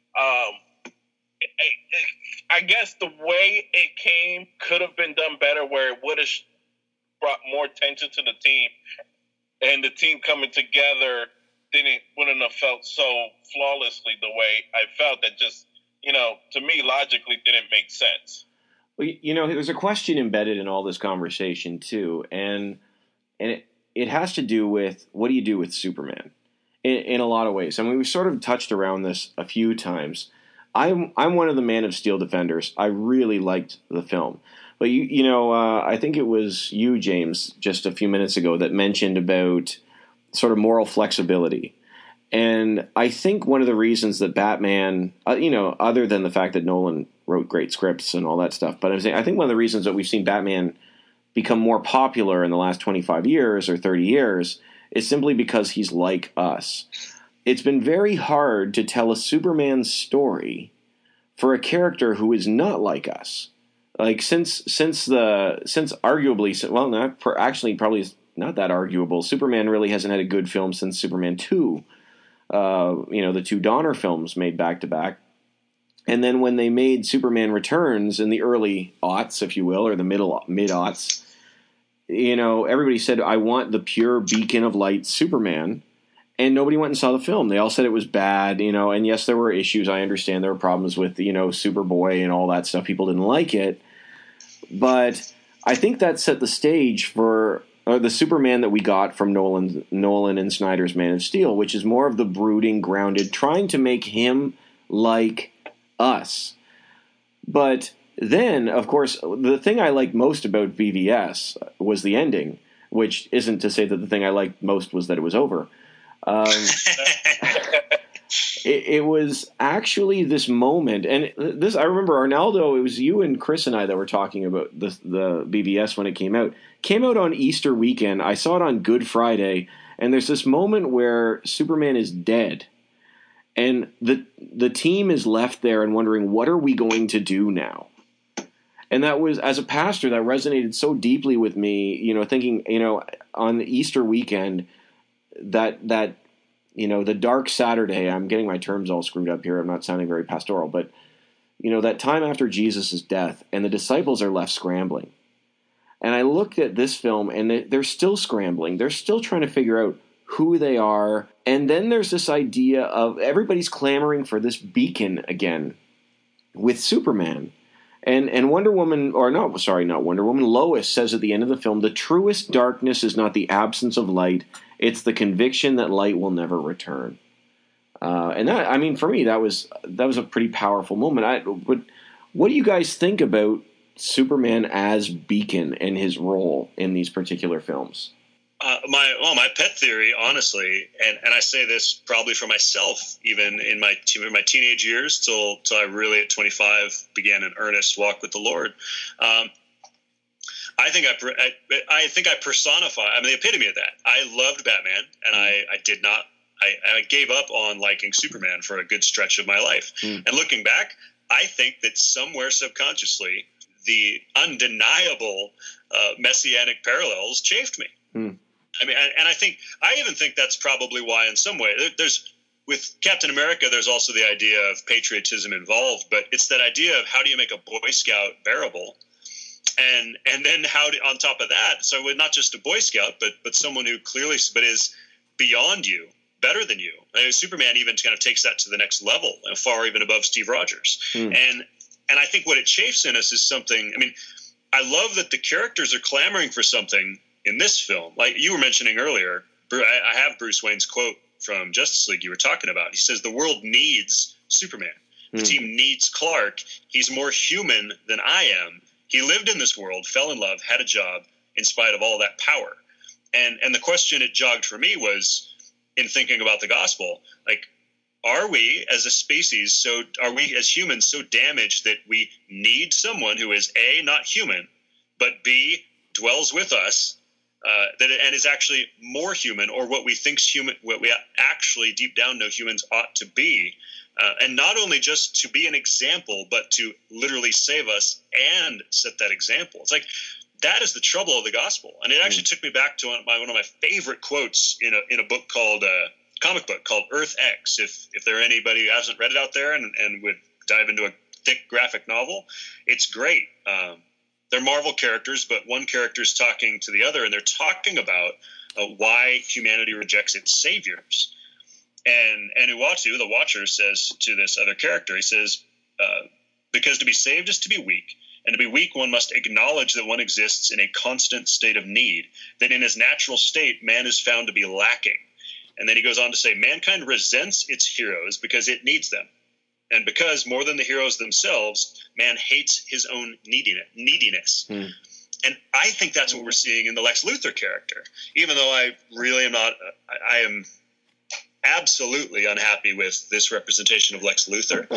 I guess the way it came could have been done better, where it would have brought more attention to the team, and the team coming together wouldn't have felt so flawlessly the way I felt. That just, you know, to me, logically didn't make sense. Well, you know, there's a question embedded in all this conversation too, and it has to do with, what do you do with Superman? In a lot of ways. I mean, we've sort of touched around this a few times. I'm one of the Man of Steel defenders. I really liked the film, but you know, I think it was you, James, just a few minutes ago that mentioned about sort of moral flexibility. And I think one of the reasons that Batman, you know, other than the fact that Nolan wrote great scripts and all that stuff, but I think one of the reasons that we've seen Batman become more popular in the last 25 years or 30 years is simply because he's like us. It's been very hard to tell a Superman story for a character who is not like us. Like, since arguably, well, actually probably not that arguable, Superman really hasn't had a good film since Superman 2. You know, the two Donner films made back to back. And then when they made Superman Returns in the early aughts, if you will, or the mid-aughts, you know, everybody said, I want the pure beacon of light Superman. And nobody went and saw the film. They all said it was bad, you know, and yes, there were issues. I understand there were problems with, you know, Superboy and all that stuff. People didn't like it. But I think that set the stage for the Superman that we got from Nolan and Snyder's Man of Steel, which is more of the brooding, grounded, trying to make him like us. But then, of course, the thing I liked most about BVS was the ending, which isn't to say that the thing I liked most was that it was over. It was actually this moment, and this, I remember, Arnaldo, it was you and Chris and I that were talking about the BVS when it came out. Came out on Easter weekend. I saw it on Good Friday, and there's this moment where Superman is dead, and the team is left there and wondering, what are we going to do now? And that was, as a pastor, that resonated so deeply with me, you know, thinking, you know, on the Easter weekend, that you know, the dark Saturday, I'm getting my terms all screwed up here, I'm not sounding very pastoral, but, you know, that time after Jesus' death, and the disciples are left scrambling. And I looked at this film, and they're still scrambling. They're still trying to figure out who they are. And then there's this idea of everybody's clamoring for this beacon again with Superman. And Wonder Woman, or not Wonder Woman, Lois says at the end of the film, the truest darkness is not the absence of light, It's the conviction that light will never return. And that, I mean, for me, that was a pretty powerful moment. What do you guys think about Superman as Beacon and his role in these particular films? My pet theory, honestly, and I say this probably for myself, even in my teenage years till I really at 25 began an earnest walk with the Lord. I think I personify. I'm the epitome of that. I loved Batman, and I did not. I gave up on liking Superman for a good stretch of my life. And looking back, I think that somewhere subconsciously, the undeniable messianic parallels chafed me. I mean, and I even think that's probably why, in some way, with Captain America, there's also the idea of patriotism involved, but it's that idea of how do you make a Boy Scout bearable, and then on top of that, so not just a Boy Scout, but someone who clearly is beyond you, better than you. I mean, Superman even kind of takes that to the next level, far even above Steve Rogers, and I think what it chafes in us is something. I mean, I love that the characters are clamoring for something in this film. Like you were mentioning earlier, I have Bruce Wayne's quote from Justice League you were talking about. He says, "The world needs Superman. The team needs Clark. He's more human than I am. He lived in this world, fell in love, had a job, in spite of all that power." And the question it jogged for me was, in thinking about the gospel, like, are we as a species, are we as humans so damaged that we need someone who is A, not human, but B, dwells with us, and is actually more human, or what we think's human, what we actually deep down know humans ought to be, and not only just to be an example, but to literally save us and set that example. It's like that is the trouble of the gospel, and it actually took me back to one of my favorite quotes in a book called comic book called Earth X. If there are anybody who hasn't read it out there and would dive into a thick graphic novel, it's great. They're Marvel characters, but one character is talking to the other, and they're talking about why humanity rejects its saviors. And Uatu, the Watcher, says to this other character, he says, because to be saved is to be weak, and to be weak one must acknowledge that one exists in a constant state of need, that in his natural state man is found to be lacking. And then he goes on to say, mankind resents its heroes because it needs them. And because, more than the heroes themselves, man hates his own neediness. And I think that's what we're seeing in the Lex Luthor character. Even though I really am not – I am absolutely unhappy with this representation of Lex Luthor.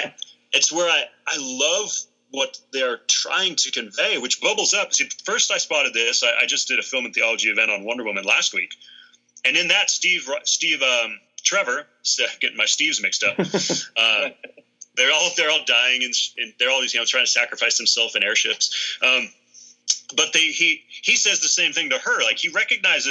It's where I love what they're trying to convey, which bubbles up. See, first I spotted this. I just did a film and theology event on Wonder Woman last week. And in that, Trevor, getting my Steves mixed up. They're all dying, and they're all trying to sacrifice themselves in airships. But he says the same thing to her. Like he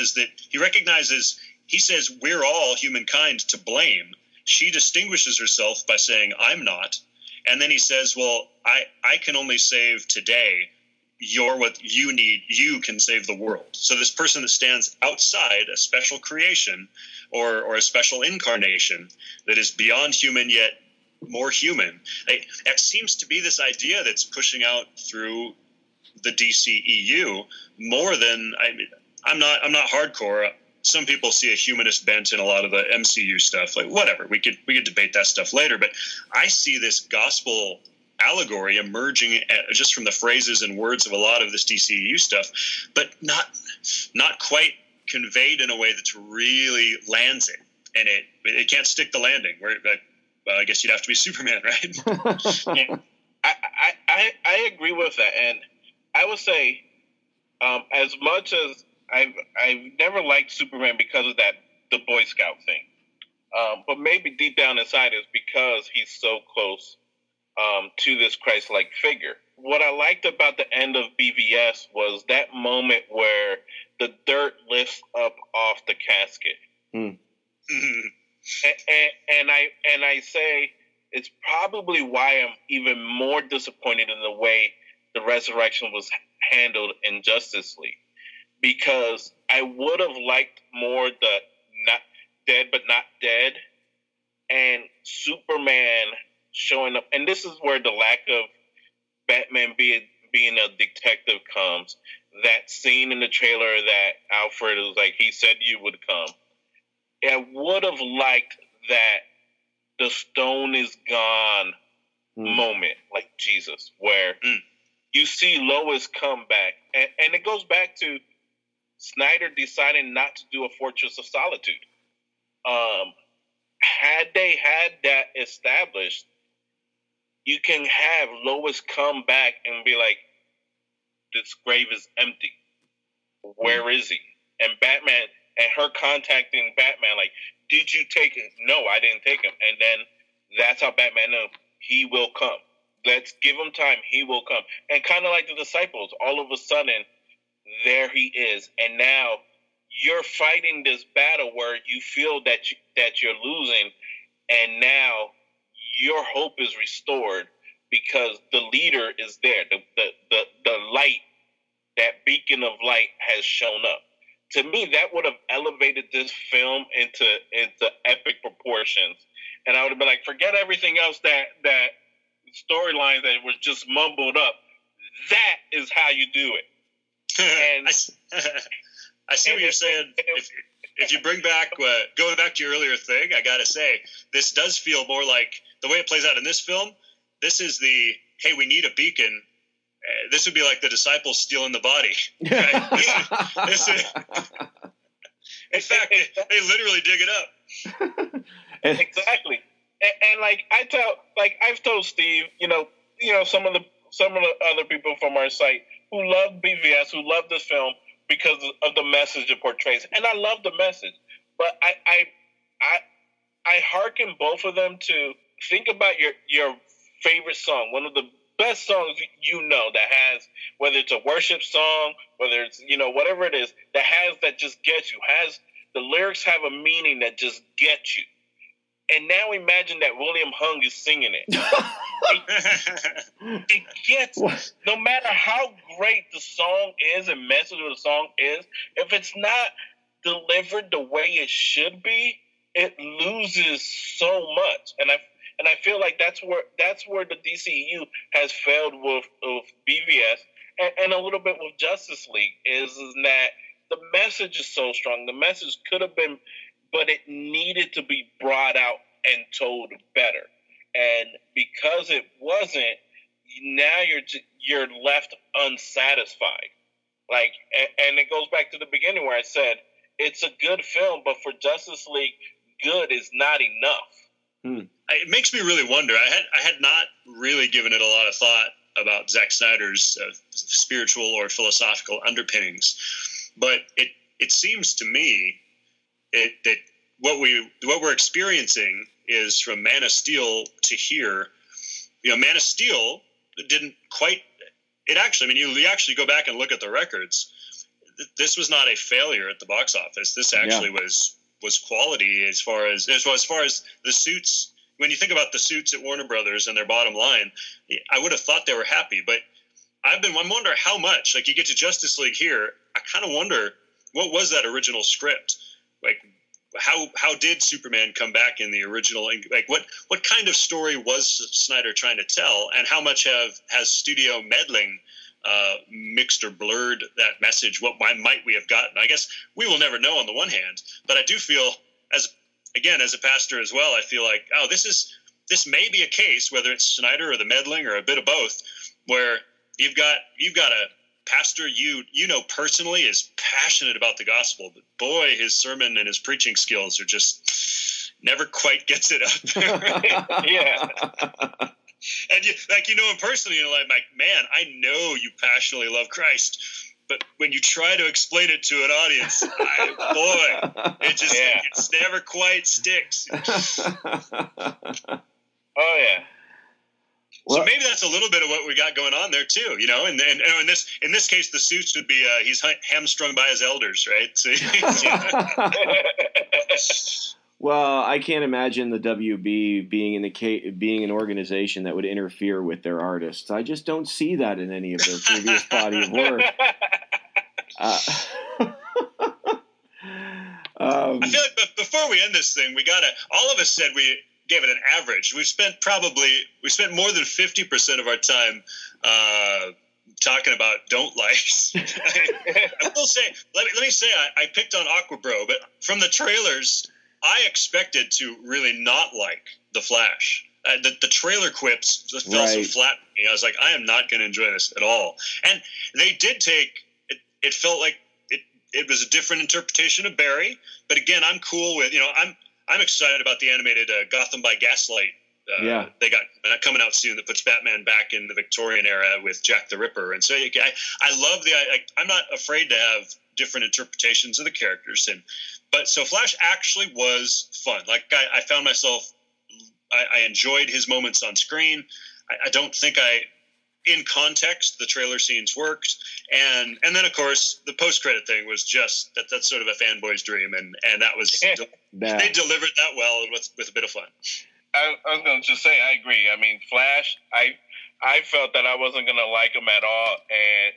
says we're all humankind to blame. She distinguishes herself by saying I'm not, and then he says, well, I can only save today. You're what you need. You can save the world. So this person that stands outside a special creation or a special incarnation that is beyond human yet more human, it seems to be this idea that's pushing out through the DCEU more than I'm not hardcore. Some people see a humanist bent in a lot of the MCU stuff. Like whatever, we could debate that stuff later. But I see this gospel allegory emerging just from the phrases and words of a lot of this DCEU stuff, but not quite conveyed in a way that really lands it, and it can't stick the landing. I guess you'd have to be Superman, right? Yeah. I agree with that, and I would say, as much as I've never liked Superman because of the Boy Scout thing, but maybe deep down inside it's because he's so close to this Christ-like figure. What I liked about the end of BVS was that moment where the dirt lifts up off the casket. And I say it's probably why I'm even more disappointed in the way the resurrection was handled in Justice League, because I would have liked more the not dead but not dead, and Superman showing up. And this is where the lack of Batman being being a detective comes. That scene in the trailer that Alfred was like, he said you would come. I would have liked that the stone is gone moment, like Jesus, where you see Lois come back. And it goes back to Snyder deciding not to do a Fortress of Solitude. Had they had that established, you can have Lois come back and be like, this grave is empty. Where is he? And Batman, and her contacting Batman, like, did you take it? No, I didn't take him. And then that's how Batman knows he will come. Let's give him time. He will come. And kind of like the disciples, all of a sudden, there he is. And now you're fighting this battle where you feel that you're losing, and now your hope is restored because the leader is there. The light, that beacon of light has shown up. To me, that would have elevated this film into epic proportions. And I would have been like, forget everything else that storylines that was just mumbled up. That is how you do it. And I see what you're saying. If you bring back, going back to your earlier thing, I got to say, this does feel more like the way it plays out in this film. This is the, hey, we need a beacon. This would be like the disciples stealing the body. Right? In fact, they literally dig it up. Exactly. And like I've told Steve, some of the other people from our site who love BVS, who love this film because of the message it portrays, and I love the message. But I hearken both of them to think about your favorite song, one of the best songs that has, whether it's a worship song, whether it's whatever it is, that just gets you, has the lyrics have a meaning that just gets you. And now imagine that William Hung is singing it. It gets, no matter how great the song is and message of the song is, if it's not delivered the way it should be, it loses so much. And I feel like that's where the DCEU has failed with BVS and a little bit with Justice League is that the message is so strong. The message could have been, but it needed to be brought out and told better. And because it wasn't, now you're left unsatisfied. Like, and it goes back to the beginning where I said it's a good film, but for Justice League, good is not enough. It makes me really wonder. I had not really given it a lot of thought about Zack Snyder's spiritual or philosophical underpinnings, but it seems to me that what we're experiencing is from Man of Steel to here. Man of Steel didn't quite. It actually, you actually go back and look at the records. This was not a failure at the box office. This actually was quality as far as the suits. When you think about the suits at Warner Brothers and their bottom line, I would have thought they were happy. But I'm wondering how much. Like, you get to Justice League here, I kind of wonder what was that original script. Like, how did Superman come back in the original? Like, what kind of story was Snyder trying to tell, and how much has studio meddling mixed or blurred that message? What might we have gotten? I guess we will never know on the one hand, but I do feel as a pastor as well, I feel like, this may be a case, whether it's Snyder or the meddling or a bit of both, where you've got a pastor personally is passionate about the gospel, but boy, his sermon and his preaching skills are just never quite gets it up there. Yeah. And you him personally, and like, man, I know you passionately love Christ, but when you try to explain it to an audience, it's never quite sticks. Oh yeah. So maybe that's a little bit of what we got going on there too, And in this case, the suits would be he's hamstrung by his elders, right? So, Well, I can't imagine the WB being an organization that would interfere with their artists. I just don't see that in any of their previous body of work. I feel like before we end this thing, all of us said we gave it an average. We spent more than 50% of our time talking about don't likes. I will say, let me say, I picked on Aquabro, but from the trailers, I expected to really not like The Flash. The trailer quips just fell so flat to me. I was like, I am not going to enjoy this at all. And they did take it. It felt like it was a different interpretation of Barry. But again, I'm cool with, I'm excited about the animated Gotham by Gaslight. They got coming out soon that puts Batman back in the Victorian era with Jack the Ripper. And so I love I'm not afraid to have different interpretations of the characters. So Flash actually was fun. Like I found myself, I enjoyed his moments on screen. I don't think in context, the trailer scenes worked. And then of course the post-credit thing was just that's sort of a fanboy's dream. And that was, they delivered that well with a bit of fun. I was going to just say, I agree. I mean, Flash, I felt that I wasn't going to like him at all. And,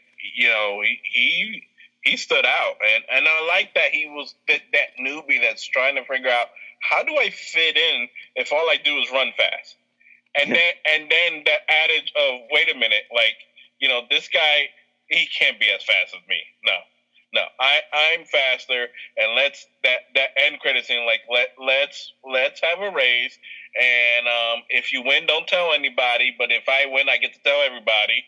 he stood out. And I like that he was that newbie that's trying to figure out, how do I fit in if all I do is run fast? And then the adage of, wait a minute, this guy, he can't be as fast as me. No, I'm faster, and that end credit scene, let's have a race, and if you win, don't tell anybody, but if I win, I get to tell everybody,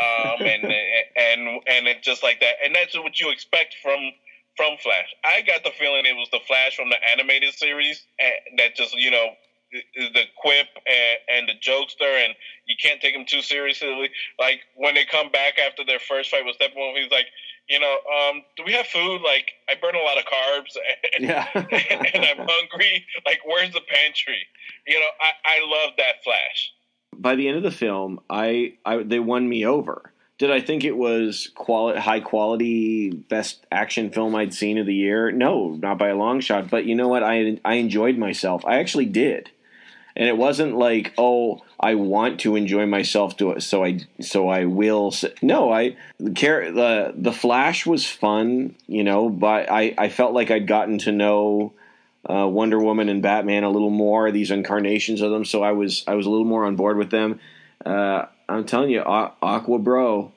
and it's just like that, and that's what you expect from Flash. I got the feeling it was the Flash from the animated series that just the quip and the jokester, and you can't take him too seriously. Like when they come back after their first fight with Steppenwolf, he's like, do we have food? Like, I burn a lot of carbs and I'm hungry. Like, where's the pantry? I love that Flash. By the end of the film, they won me over. Did I think it was high quality, best action film I'd seen of the year? No, not by a long shot. But you know what? I enjoyed myself. I actually did. And it wasn't like, oh, I want to enjoy myself, so I will. No, the Flash was fun, but I felt like I'd gotten to know Wonder Woman and Batman a little more, these incarnations of them. So I was a little more on board with them. I'm telling you, Aqua Bro.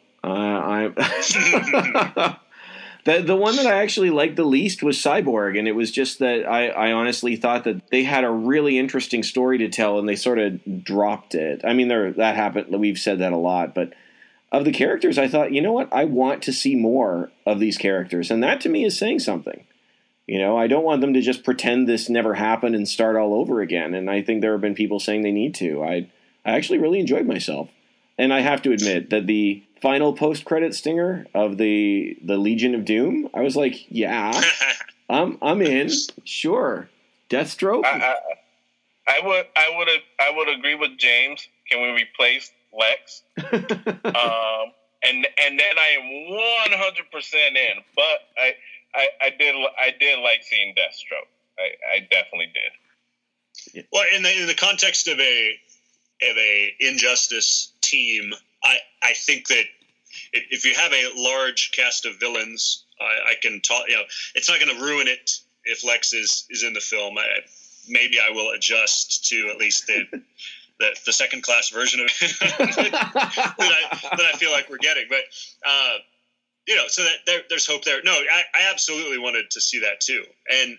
The one that I actually liked the least was Cyborg, and it was just that I honestly thought that they had a really interesting story to tell, and they sort of dropped it. I mean, that happened. We've said that a lot, but of the characters, I thought, you know what? I want to see more of these characters, and that to me is saying something. I don't want them to just pretend this never happened and start all over again. And I think there have been people saying they need to. I actually really enjoyed myself, and I have to admit that the final post-credit stinger of the Legion of Doom, I was like, yeah, I'm in, sure. Deathstroke. I would agree with James. Can we replace Lex? And then I am 100% in. But I did like seeing Deathstroke. I definitely did. Well, in the context of a Injustice team, I think that if you have a large cast of villains, I can talk. It's not going to ruin it if Lex is in the film. Maybe I will adjust to at least the second class version of it that I feel like we're getting. But so that there's hope there. No, I absolutely wanted to see that too, and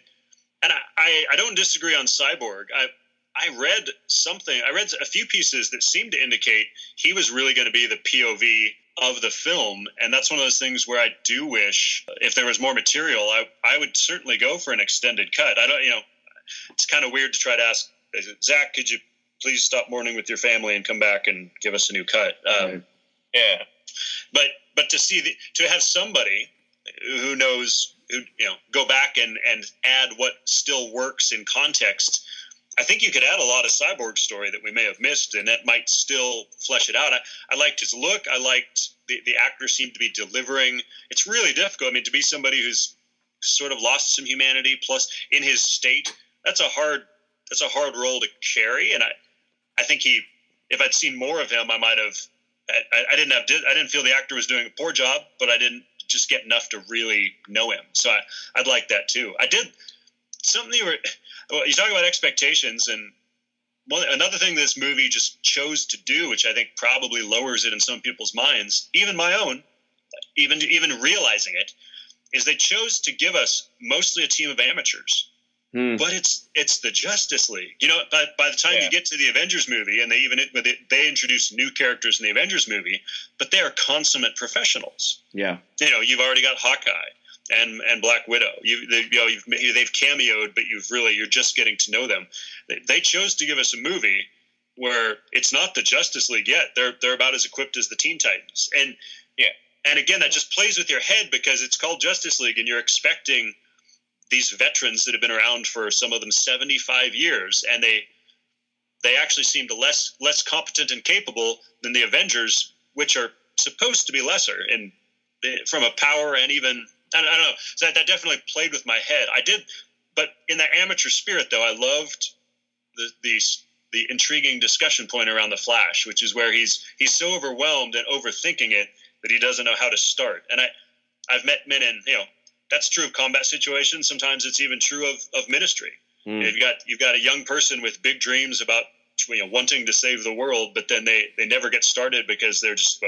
I don't disagree on Cyborg. I read a few pieces that seemed to indicate he was really going to be the POV of the film, and that's one of those things where I do wish if there was more material, I would certainly go for an extended cut. I don't, it's kind of weird to try to ask Zach, could you please stop mourning with your family and come back and give us a new cut? Right. Yeah, but to have somebody who knows, go back and add what still works in context. I think you could add a lot of Cyborg story that we may have missed, and that might still flesh it out. I liked his look. I liked the actor seemed to be delivering. It's really difficult. I mean, to be somebody who's sort of lost some humanity, plus in his state, that's a hard role to carry. And I think if I'd seen more of him, I might have. I didn't feel the actor was doing a poor job, but I didn't just get enough to really know him. So I'd like that too. I did something you talk about expectations, and another thing this movie just chose to do, which I think probably lowers it in some people's minds, even my own, even realizing it, is they chose to give us mostly a team of amateurs. But it's the Justice League. You know, by the time you get to the Avengers movie, and they introduce new characters in the Avengers movie, but they are consummate professionals. Yeah. You know, you've already got Hawkeye and Black Widow. They've cameoed, but you're just getting to know them. They chose to give us a movie where it's not the Justice League yet. They're about as equipped as the Teen Titans. And again, that just plays with your head because it's called Justice League, and you're expecting these veterans that have been around for, some of them, 75 years, and they actually seemed less competent and capable than the Avengers, which are supposed to be lesser from a power and even, I don't know. So that definitely played with my head. I did, but in the amateur spirit, though, I loved the intriguing discussion point around the Flash, which is where he's so overwhelmed and overthinking it that he doesn't know how to start. And I've met men in, that's true of combat situations. Sometimes it's even true of ministry. You've got a young person with big dreams about wanting to save the world, but then they never get started because they're just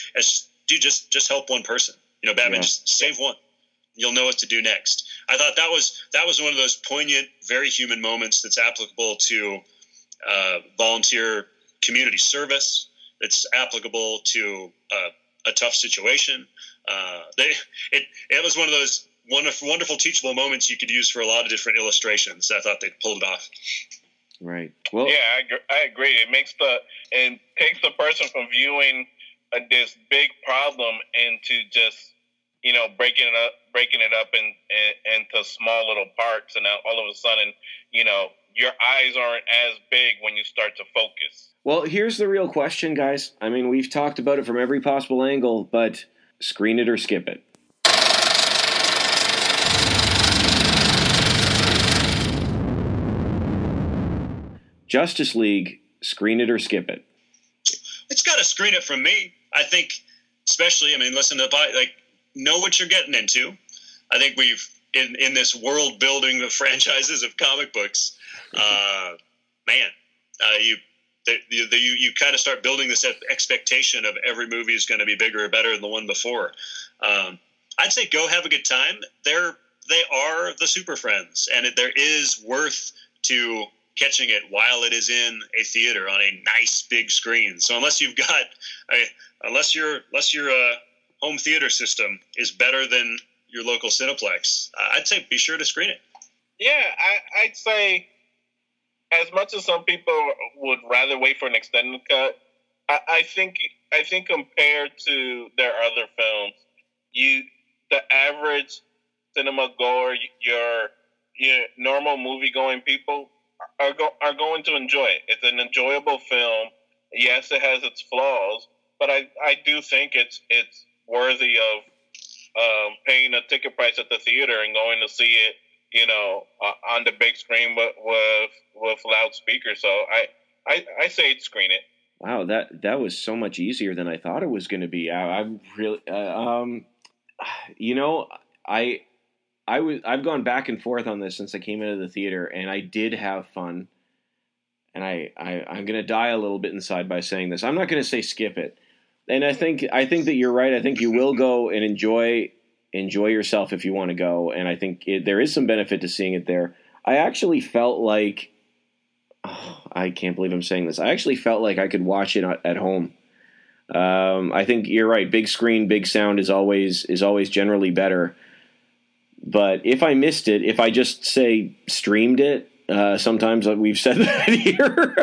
just help one person. Batman, just save one. You'll know what to do next. I thought that was one of those poignant, very human moments that's applicable to volunteer community service. It's applicable to a tough situation. It was one of those wonderful teachable moments you could use for a lot of different illustrations. I thought they pulled it off. Right. Well, yeah, I agree. It takes the person from viewing this big problem into just breaking it up into small little parts, and now all of a sudden your eyes aren't as big when you start to focus. Well, here's the real question, guys. I mean, we've talked about it from every possible angle, but screen it or skip it. Justice League, screen it or skip it? It's got to screen it from me. I think, especially, listen to know what you're getting into. I think we've, in this world building of franchises of comic books, you kind of start building this expectation of every movie is going to be bigger or better than the one before. I'd say go have a good time. They are the Super Friends, and there is worth to catching it while it is in a theater on a nice big screen. So unless your home theater system is better than your local Cineplex, I'd say be sure to screen it. Yeah, I'd say, as much as some people would rather wait for an extended cut, I think compared to their other films, the average cinema goer, your normal movie going people are going to enjoy it. It's an enjoyable film. Yes, it has its flaws, but I do think it's worthy of paying a ticket price at the theater and going to see it, on the big screen with loudspeakers. So I say it's screen it. Wow, that was so much easier than I thought it was going to be. I'm really, I've gone back and forth on this since I came into the theater, and I did have fun. And I'm going to die a little bit inside by saying this. I'm not going to say skip it. And I think that you're right. I think you will go and enjoy yourself if you want to go. And I think there is some benefit to seeing it there. I actually felt like, I can't believe I'm saying this. I actually felt like I could watch it at home. I think you're right. Big screen, big sound is always generally better. But if I missed it, if I just say streamed it, sometimes we've said that here.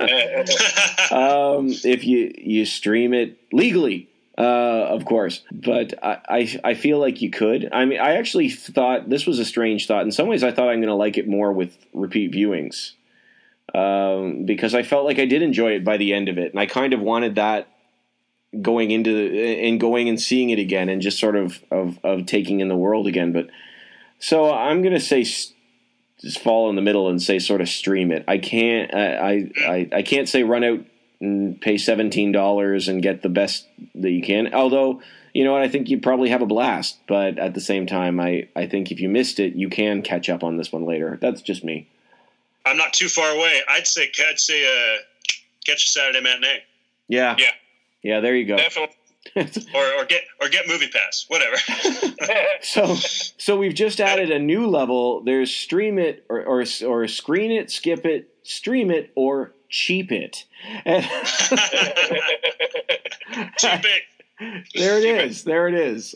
If you stream it legally, of course. But I feel like you could. I actually thought this was a strange thought. In some ways, I thought I'm going to like it more with repeat viewings, because I felt like I did enjoy it by the end of it, and I kind of wanted that going and seeing it again, and just sort of taking in the world again. But so I'm going to say just fall in the middle and say sort of stream it. I can't I can't say run out and pay $17 and get the best that you can. Although, you know what, I think you probably have a blast. But at the same time, I think if you missed it, you can catch up on this one later. That's just me. I'm not too far away. I'd say catch a Saturday matinee. Yeah. There you go. Definitely. or get Movie Pass, whatever. So we've just added a new level. There's stream it or screen it, skip it, stream it, or cheap it. Cheap it. There it is.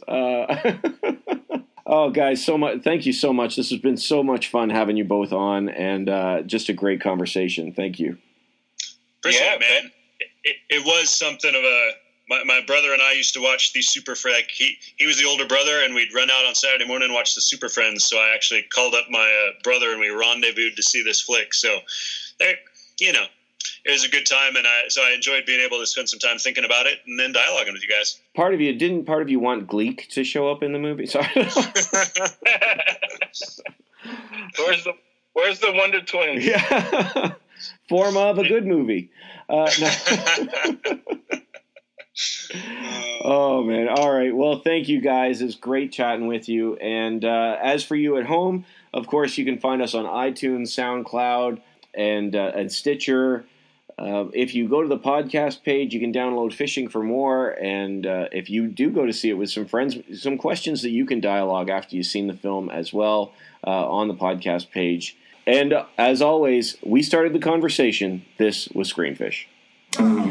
Oh, guys, thank you so much. This has been so much fun having you both on, and just a great conversation. Thank you. Appreciate it, man. It was something of a. My brother and I used to watch the Super Friends. He was the older brother, and we'd run out on Saturday morning and watch the Super Friends. So I actually called up my brother, and we rendezvoused to see this flick. So, it was a good time, and I enjoyed being able to spend some time thinking about it and then dialoguing with you guys. Part of you want Gleek to show up in the movie? Sorry. Where's the Wonder Twins? Yeah. Form of a good movie. No. Oh, man. All right. Well, thank you, guys. It's great chatting with you. And as for you at home, of course, you can find us on iTunes, SoundCloud, and Stitcher. If you go to the podcast page, you can download Fishing for More. And if you do go to see it with some friends, some questions that you can dialogue after you've seen the film as well on the podcast page. And as always, we started the conversation. This was Screenfish.